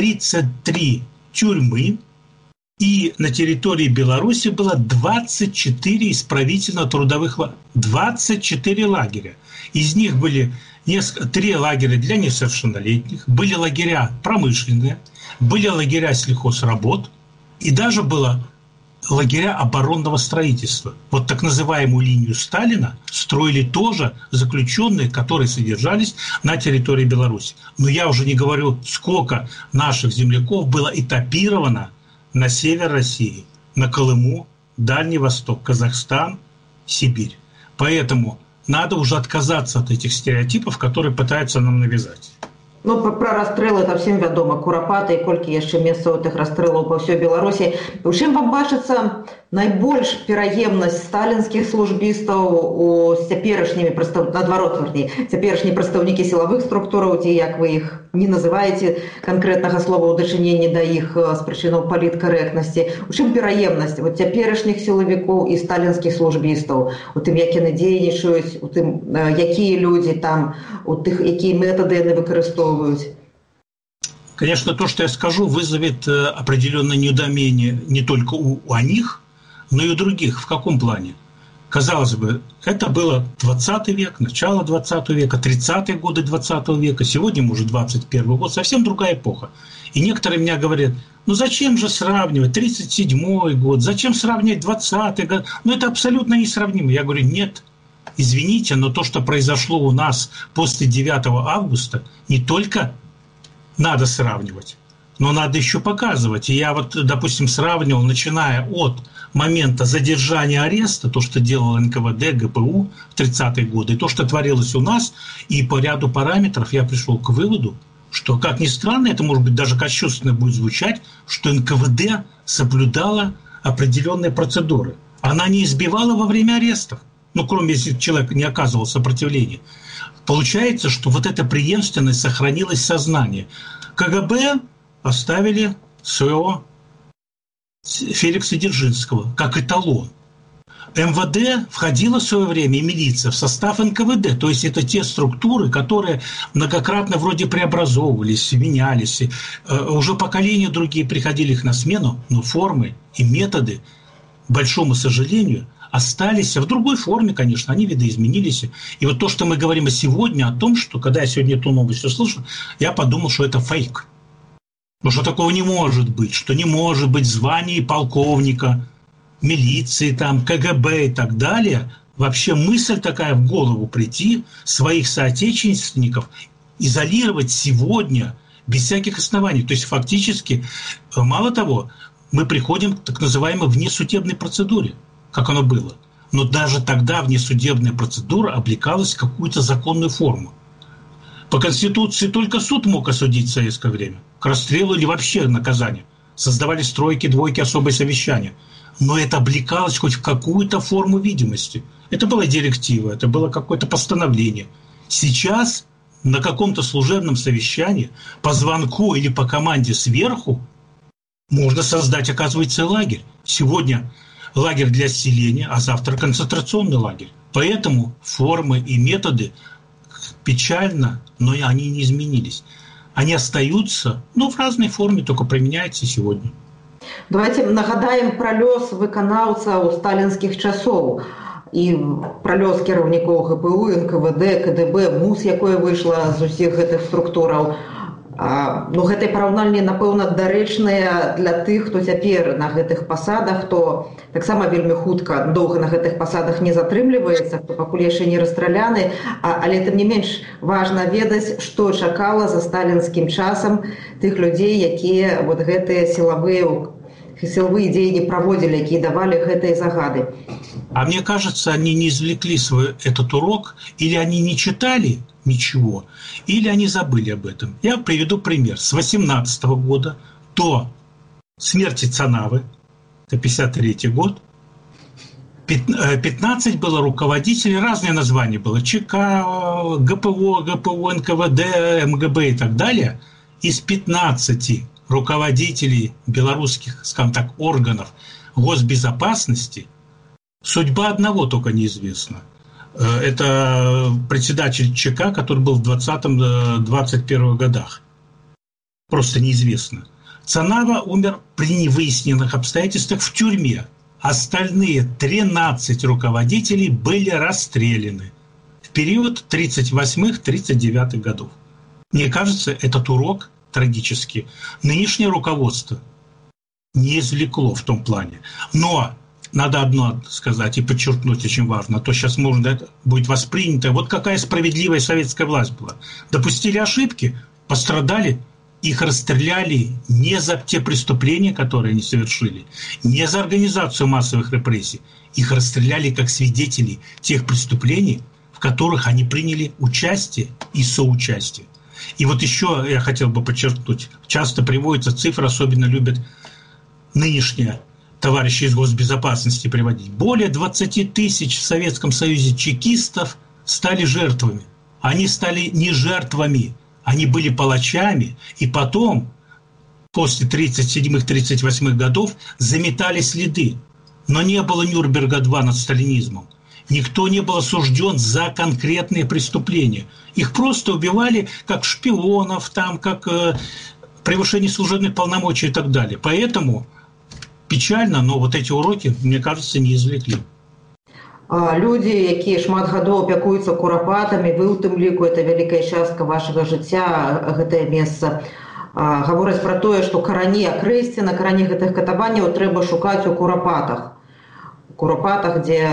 33 тюрьмы, и на территории Беларуси было 24 исправительно-трудовых лагеря. 24 лагеря. Из них были 3 лагеря для несовершеннолетних, были лагеря промышленные, были лагеря сельхозработ, и даже было лагеря оборонного строительства. Вот так называемую линию Сталина строили тоже заключенные, которые содержались на территории Беларуси. Но я уже не говорю, сколько наших земляков было этапировано на север России, на Колыму, Дальний Восток, Казахстан, Сибирь. Поэтому надо уже отказаться от этих стереотипов, которые пытаются нам навязать. Ну, про расстрелы это всем вядома. Курапаты і колькі яшчэ месцаў тых расстрэлаў па ўсёй Беларусі. У чым вам бачыцца найбольш пераемнасць сталінскіх службістаў у цяперашнімі цяперашнія прадстаўнікі сілавых структураў, ці як вы іх не называеце канкрэтнага слова ў дачыненні да іх з прычынаў паліткарэктнасці. У чым пераемнасць цяперашніх сілавікоў і сталінскіх службістаў? У тым, як яны дзейнічаюць, у тым, якія людзі там, у тых, якія метады яны выкарыстоўваюць? Конечно, то, что я скажу, вызовет определенное недоумение не только у них, но и у других. В каком плане? Казалось бы, это было 20 век, начало 20 века, 30-е годы 20 века, сегодня уже 21 год, совсем другая эпоха. И некоторые меня говорят, ну зачем же сравнивать 37-й год, зачем сравнивать 20-й год, ну это абсолютно несравнимо. Я говорю, нет, извините, но то, что произошло у нас после 9 августа, не только надо сравнивать, но надо еще показывать. И я вот, допустим, сравнивал, начиная от момента задержания ареста, то, что делал НКВД, ГПУ в 30-е годы, и то, что творилось у нас, и по ряду параметров я пришел к выводу, что, как ни странно, это, может быть, даже кощунственно будет звучать, что НКВД соблюдала определенные процедуры. Она не избивала во время арестов, ну, кроме если человек не оказывал сопротивления. Получается, что вот эта преемственность сохранилась в сознании. КГБ оставили своего Феликса Дзержинского как эталон. МВД входила в свое время, и милиция, в состав НКВД. То есть это те структуры, которые многократно вроде преобразовывались, менялись. Уже поколения другие приходили их на смену, но формы и методы, к большому сожалению, остались в другой форме, конечно, они видоизменились. И вот то, что мы говорим сегодня, о том, что, когда я сегодня эту новость услышал, я подумал, что это фейк. Ну, что такого не может быть, что не может быть звания полковника, милиции, там, КГБ и так далее. Вообще мысль такая в голову прийти, своих соотечественников изолировать сегодня без всяких оснований. То есть фактически, мало того, мы приходим к так называемой внесудебной процедуре, как оно было. Но даже тогда внесудебная процедура облекалась в какую-то законную форму. По Конституции только суд мог осудить в советское время к расстрелу или вообще наказанию. Создавались тройки, двойки, особые совещания. Но это облекалось хоть в какую-то форму видимости. Это была директива, это было какое-то постановление. Сейчас на каком-то служебном совещании по звонку или по команде сверху можно создать, оказывается, лагерь. Сегодня лагерь для селения, а завтра концентрационный лагерь. Поэтому формы и методы печально, но они не изменились. Они остаются, но в разной форме, только применяются сегодня. Давайте нагадаем про лёс выканаўцаў сталінскіх часоў і про лёс кіраўнікоў ГПУ, НКВД, КДБ, МУС, якое выйшла з усіх гэтых структураў. Гэтыя параўнанні, напэўна, дарэчныя для тых, хто цяпер на гэтых пасадах, хто таксама вельмі хутка доўга на гэтых пасадах не затрымліваецца, хто пакуль яшчэ не расстраляны, але тым не менш важна ведаць, што чакала за сталінскім часам тых людзей, якія вот гэтыя силовые дзеянні праводзілі, якія давалі гэтыя загады. А мне кажется, они не извлекли этот урок, или они не читали ничего, или они забыли об этом. Я приведу пример. С 18 года до смерти Цанавы, это 53 год, 15 было руководителей, разные названия было, ЧК, ГПО, НКВД, МГБ и так далее. Из 15 руководителей белорусских, скажем так, органов госбезопасности судьба одного только неизвестна. Это председатель ЧК, который был в 20-21 годах. Просто неизвестно. Цанава умер при невыясненных обстоятельствах в тюрьме. Остальные 13 руководителей были расстреляны в период 38-39 годов. Мне кажется, этот урок трагический нынешнее руководство не извлекло в том плане. Но надо одно сказать и подчеркнуть, очень важно, а то сейчас можно будет воспринято. Вот какая справедливая советская власть была. Допустили ошибки, пострадали, их расстреляли не за те преступления, которые они совершили, не за организацию массовых репрессий. Их расстреляли как свидетелей тех преступлений, в которых они приняли участие и соучастие. И вот еще я хотел бы подчеркнуть, часто приводится цифра, особенно любят нынешние товарищи из госбезопасности приводить. Более 20 тысяч в Советском Союзе чекистов стали жертвами. Они стали не жертвами, они были палачами. И потом, после 37-38 годов, заметали следы. Но не было Нюрнберга-2 над сталинизмом. Никто не был осужден за конкретные преступления. Их просто убивали как шпионов, там, как превышение служебных полномочий и так далее. Поэтому печально, но вот эти уроки, мне кажется, не извлекли. Люди, якія шмат гадоў апякуюцца курапатамі, вы ў тым ліку, это вялікая частка вашага жыцця, гэтае месца, гавораць пра тое, што карані акрэсціна, карані гэтых катаванняў трэба шукаць у курапатах. У курапатах, дзе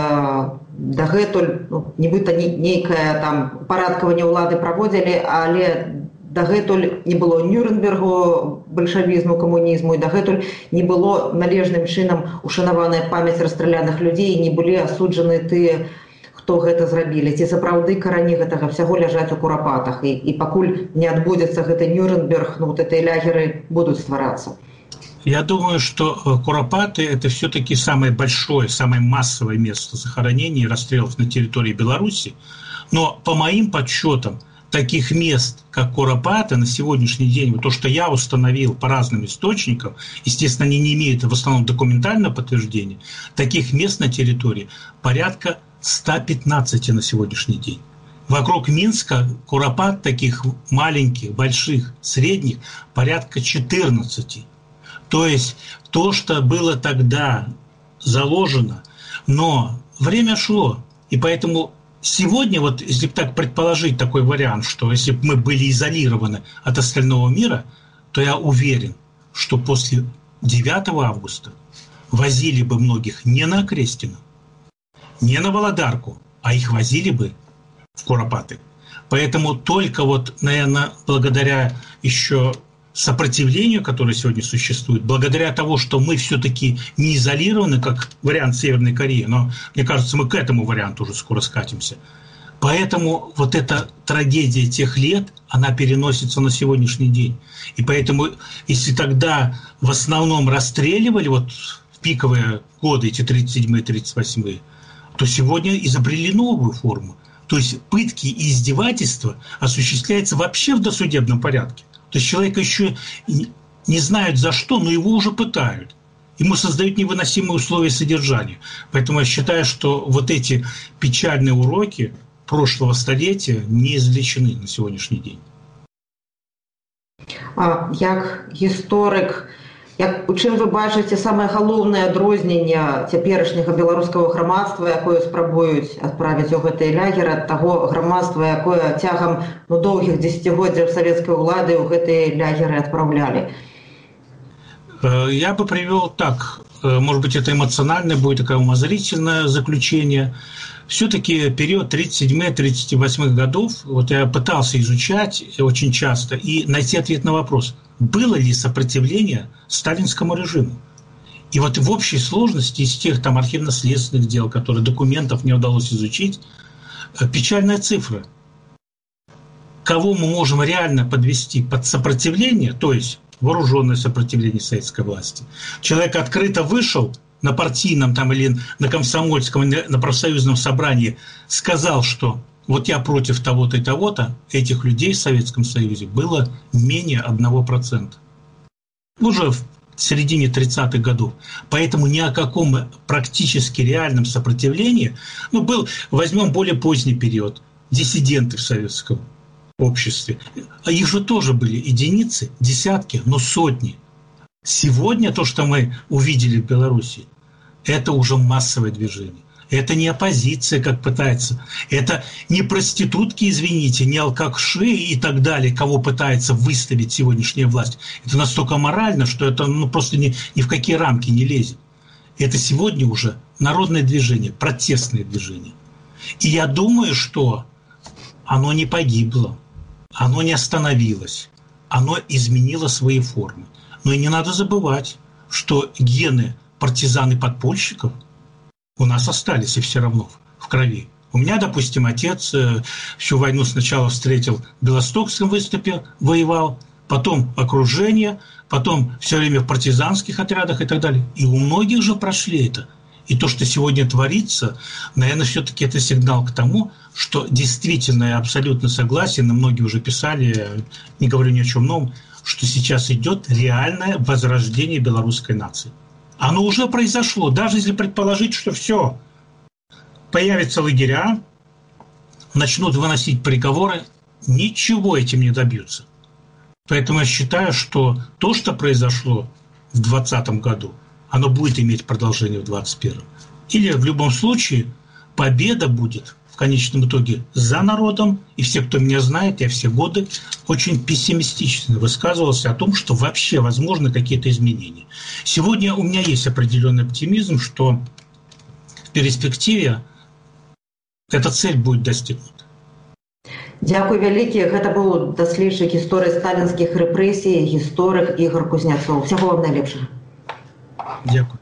дагэтуль нібыта нейкае там парадкаванне ўлады праводзілі, але дагэтуль не было Нюрнбергу, бальшавізму, камунізму, і дагэтуль не было належным чынам ушанаваная памяць расстраляных людзей, і не былі асуджаны тыя, хто гэта зрабілі. Ці сапраўды карані гэтага всяго ляжаць у курапатах, і пакуль не адбудзецца гэты Нюрнберг, вот гэтыя лягеры будуць стварацца. Я думаю, что куропаты – это все-таки самое большое, самое массовое место захоронений и расстрелов на территории Беларуси. Но по моим подсчетам, таких мест, как Куропаты, на сегодняшний день, то, что я установил по разным источникам, естественно, они не имеют в основном документального подтверждения, таких мест на территории порядка 115 на сегодняшний день. Вокруг Минска Куропат таких маленьких, больших, средних порядка 14. То есть то, что было тогда заложено, но время шло, и поэтому сегодня, вот если так предположить такой вариант, что если бы мы были изолированы от остального мира, то я уверен, что после 9 августа возили бы многих не на Окрестино, не на Володарку, а их возили бы в Куропаты. Поэтому только вот, наверное, благодаря еще сопротивлению, которое сегодня существует, благодаря тому, что мы все-таки не изолированы, как вариант Северной Кореи, но, мне кажется, мы к этому варианту уже скоро скатимся. Поэтому вот эта трагедия тех лет, она переносится на сегодняшний день. И поэтому, если тогда в основном расстреливали вот в пиковые годы, эти 37-е, 38-е, то сегодня изобрели новую форму. То есть пытки и издевательства осуществляются вообще в досудебном порядке. То есть человека еще не знают за что, но его уже пытают. Ему создают невыносимые условия содержания. Поэтому я считаю, что вот эти печальные уроки прошлого столетия не извлечены на сегодняшний день. Як гісторык, у чым вы бачыце самае галоўнае адрозненне цяперашняга беларускага грамадства, якое спрабуюць адправіць у гэтыя лягеры, ад таго грамадства, якое цягам доўгіх дзесяцігоддзяў савецкай улады ў гэтыя лягеры адпраўлялі? Я бы привел так, может быть, это эмоциональное будет такое умозрительное заключение. Все-таки период 37-38 годов, вот я пытался изучать очень часто и найти ответ на вопрос, было ли сопротивление сталинскому режиму. И вот в общей сложности из тех там архивно-следственных дел, которые документов не удалось изучить, печальная цифра. Кого мы можем реально подвести под сопротивление, то есть вооруженное сопротивление советской власти. Человек открыто вышел на партийном там, или на комсомольском, на профсоюзном собрании, сказал, что вот я против того-то и того-то, этих людей в Советском Союзе было менее 1%. Уже в середине 30-х годов. Поэтому ни о каком практически реальном сопротивлении, возьмем более поздний период, диссиденты в советском обществе. А их же тоже были единицы, десятки, но сотни. Сегодня то, что мы увидели в Беларуси, это уже массовое движение. Это не оппозиция, как пытается. Это не проститутки, извините, не алкаши и так далее, кого пытается выставить сегодняшняя власть. Это настолько морально, что это просто ни в какие рамки не лезет. Это сегодня уже народное движение, протестное движение. И я думаю, что оно не погибло. Оно не остановилось, оно изменило свои формы. Но и не надо забывать, что гены партизан и подпольщиков у нас остались и все равно в крови. У меня, допустим, отец всю войну сначала встретил в Белостокском выступе, воевал, потом окружение, потом все время в партизанских отрядах и так далее. И у многих же прошли это. И то, что сегодня творится, наверное, все-таки это сигнал к тому, что действительно я абсолютно согласен, и многие уже писали, не говорю ни о чем новом, что сейчас идет реальное возрождение белорусской нации. Оно уже произошло, даже если предположить, что все, появятся лагеря, начнут выносить приговоры, ничего этим не добьются. Поэтому я считаю, что то, что произошло в 2020 году, оно будет иметь продолжение в 2021. Или в любом случае победа будет в конечном итоге за народом. И все, кто меня знает, я все годы очень пессимистично высказывался о том, что вообще возможны какие-то изменения. Сегодня у меня есть определенный оптимизм, что в перспективе эта цель будет достигнута. Дзякуй вялікі. Гэта быў даследчык гісторыі сталінскіх рэпрэсій, гісторык Ігор Кузняцоў. Всяго вам найлепшага. Дякую.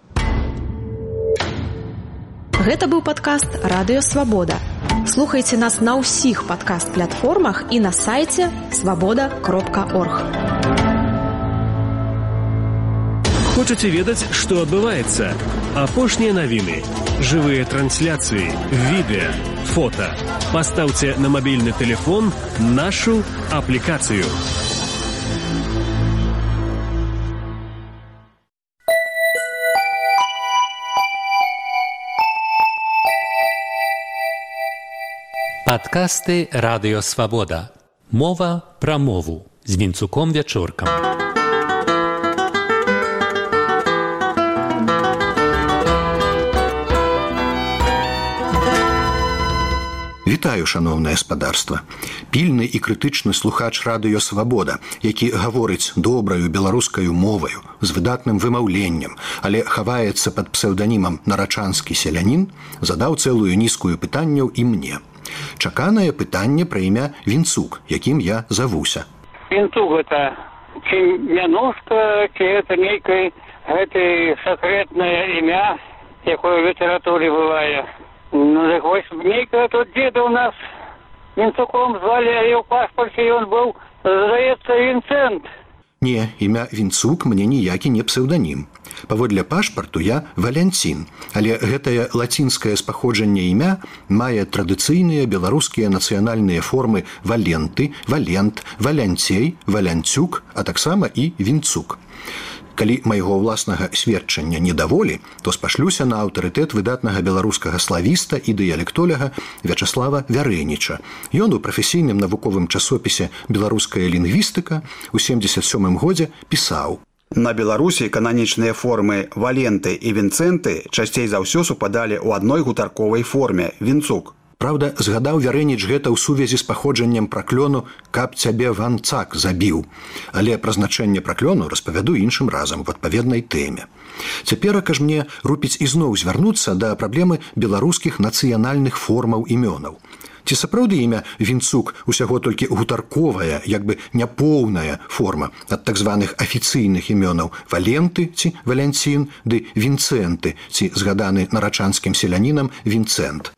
Гэта быў падкаст «Радыё Свабода». Слухайце нас на ўсіх падкаст-платформах і на сайце свабода.орг. Хочаце ведаць, што адбываецца? Апошнія навіны, жывыя трансляцыі, відэа, фота. Пастаўце на мабільны тэлефон нашу аплікацыю. Падкасты «Радыё Свабода». Мова пра мову з Вінцуком Вячоркам. Вітаю, шаноўнае спадарства. Пільны і крытычны слухач радыё «Свабода», які гаворыць добраю беларускаю моваю, з выдатным вымаўленнем, але хаваецца пад псеўданімам «Нарачанскі селянін», задаў цэлую нізкую пытанняў і мне. Чаканае пытанне пра імя Вінцук, якім я завуся. Вінцук гэта ці мянушка, ці гэта нейкае гэта сакрэтнае імя, якое ў літаратуры бывае. Так вось нейкага тут дзеда ў нас Вінцуком звалі, але ў паспарце ён быў, здаецца, Вінцэнт. Не, імя Вінцук мне ніякі не псеўданім. Паводле пашпарту я Валянцін, але гэтае лацінскае спаходжанне імя мае традыцыйныя беларускія нацыянальныя формы валенты, валент, валянцей, валянцюк, а таксама і вінцук. Калі майго ўласнага сведчання недаволі, то спашлюся на аўтарытэт выдатнага беларускага славіста і дыялектоляга Вячаслава Вярэніча. Ён у прафесійным навуковым часопісе «Беларуская лінгвістыка» у 1977 годзе пісаў: На Беларусі кананічныя формы валенты і вінцэнты часцей за ўсё супадалі ў адной гутарковай форме – вінцук. Праўда, згадаў Вярэніч гэта ў сувязі з паходжаннем праклёну «каб цябе ванцак забіў». Але пра значэнне праклёну распавяду іншым разам в адпаведнай тэме. Цяперака ж мне рупіць ізноў звярнуцца да праблемы беларускіх нацыянальных формаў імёнаў. Ці сапраўды імя вінцук усяго толькі гутарковая, як бы няпоўная форма ад так званых афіцыйных імёнаў валенты ці валянцін ды вінцэнты ці згаданы нарачанскім селянінам вінцэнт.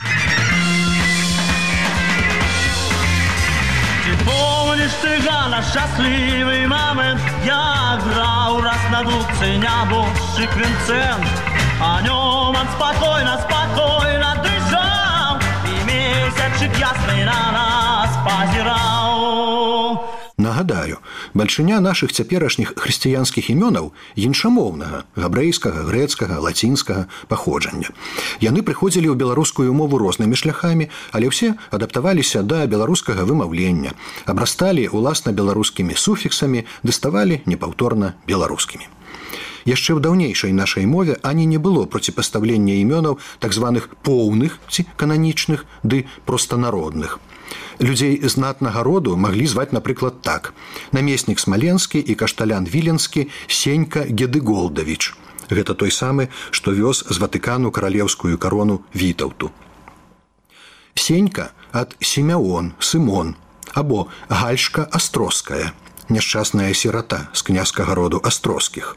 Помнишь ты, Ганна, счастливый момент, я играл раз на дудце нябожчик Винцент, о нем он спокойно дышал, и месячик ясный на нас позирал. Нагадаю, бальшыня нашых цяперашніх хрысціянскіх імёнаў іншамоўнага, габрэйскага, грэцкага, лацінскага паходжання. Яны прыходзілі ў беларускую мову рознымі шляхамі, але ўсе адаптаваліся да беларускага вымаўлення, абрасталі уласна беларускімі суфіксамі, ды ставалі непаўторна беларускімі. Яшчэ ў даўнейшай нашай мове ані не было проціпастаўлення імёнаў так званых поўных ці кананічных ды простанародных. Людзей знатнага роду маглі зваць, напрыклад, так: намеснік Смаленскі і кашталян Віленскі Сенька Гедыголдавіч. Гэта той самы, што вёз з Ватыкану каралеўскую карону Вітаўту. Сенька ад Сімяон, Сымон, або Гальшка Астроская, няшчасная сірата з князькага роду Астроскіх.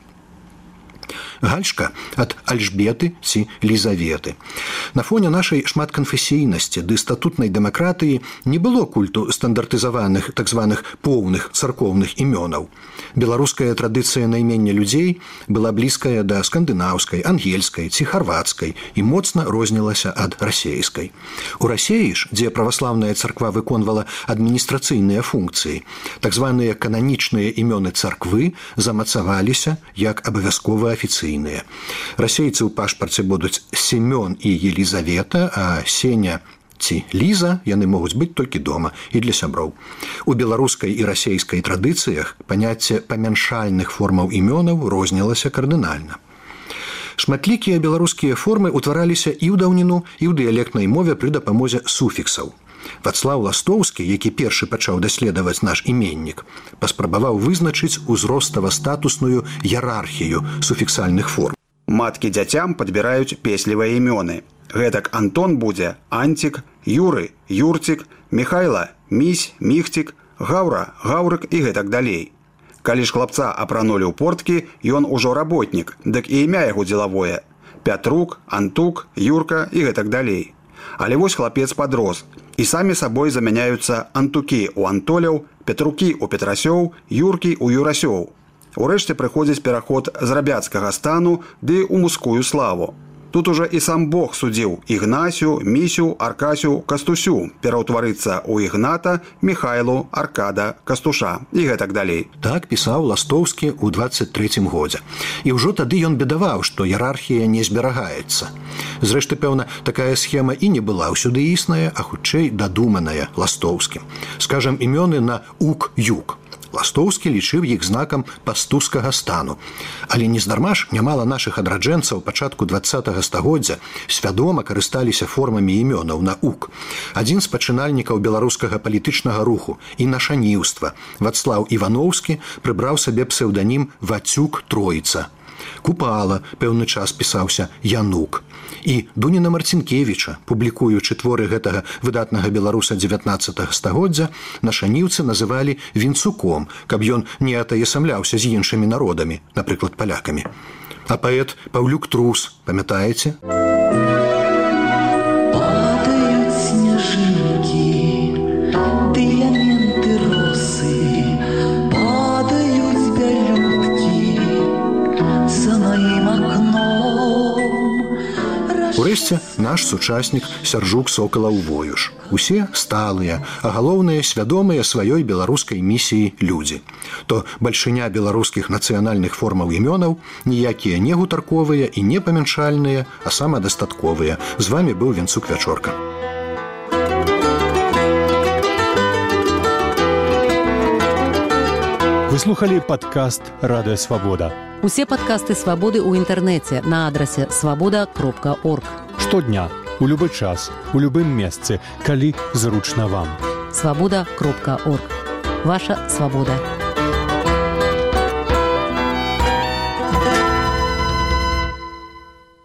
Гальшка ад Альжбеты ці Лізаветы. На фоне нашай шматканфесійнасці ды статутнай дэмакратыі не было культу стандартызаваных так званых поўных царкоўных імёнаў. Беларуская традыцыя наймення людзей была блізкая да скандынаўскай, ангельскай ці харвацкай і моцна рознілася ад расейскай. У Расеі ж, дзе праваслаўная царква выконвала адміністрацыйныя функцыі, так званыя кананічныя імёны царквы замацаваліся як абавязкова афіцыйныя. Расейцы ў пашпарце будуць Семён і Елізавета, а Сеня ці Ліза яны могуць быць толькі дома і для сяброў. У беларускай і расейскай традыцыях паняцце памяншальных формаў імёнаў рознілася кардынальна. Шматлікія беларускія формы ўтвараліся і ў даўніну, і ў дыялектнай мове пры дапамозе суфіксаў. Вацлаў Ластоўскі, які першы пачаў даследаваць наш іменнік, паспрабаваў вызначыць узростава-статусную іерархію суфіксальных форм. Маткі дзяцям падбіраюць песлівыя імёны. Гэтак Антон будзе Антик, Юры – Юрцік, Михайла – Місь, Міхцік, Гаўра – Гаўрык і гэтак далей. Калі ж хлапца апранулі ў порткі, ён ужо работнік, дык і імя яго дзелавое – Пятрук, Антук, Юрка і гэтак далей. Але вось хлапец падрос, і самі сабой замяняюцца Антукі ў Антоляў, Петрукі ў Петрасёў, Юркі ў Юрасёў. Урэшце прыходзіць пераход з рабяцкага стану ды ў мужскую славу. Тут уже і сам Бог судзіў Ігнасю, Місю, Аркасю, Кастусю пераўтварыцца ў Ігната, Михайлу, Аркада, Кастуша і гэтак далей. Так пісаў Ластоўскі ў 23-м годзе. І ўжо тады ён бедаваў, што іерархія не зберагаецца. Зрэшты, пэўна, такая схема і не была ўсюды існая, а хутчэй дадуманая Ластоўскім. Скажам, імёны на ук-юк. Ластоўскі лічыў іх знакам пастускага стану. Але нездарма ж нямала нашых адраджэнцаў пачатку 20-го стагоддзя свядома карысталіся формамі імёнаў на ук. Адзін з пачынальнікаў беларускага палітычнага руху і нашаніўства, Вацлаў Івановскі, прыбраў сабе псеўданім Вацюк Троіца. Купала пэўны час пісаўся Янук. І Дуніна Марцінкевіча, публікуючы творы гэтага выдатнага беларуса 19-го стагоддзя, нашаніўцы называлі Вінцуком, каб ён не атаясамляўся з іншымі народамі, напрыклад, палякамі. А паэт Паўлюк Трус, памятаеце? Падаюць сняжынкі, дыяменты росы, падаюць бялюткі за маім Урэшце наш сучаснік Сяржук Сокалаў Воюш. Усе сталыя, а галоўнае свядомыя сваёй беларускай місіі людзі. То бальшыня беларускіх нацыянальных формаў імёнаў ніякія не гутарковыя і не памяншальныя, а самадастатковыя. З вами быў Венцук Вячорка. Вы слухали падкаст «Радыё Свабода». Усе падкасты «Свабоды» ў інтэрнэце на адрасе свабода.орг. Штодня, у любы час, у любым месцы, калі зручна вам. Свабода.орг. Ваша свабода.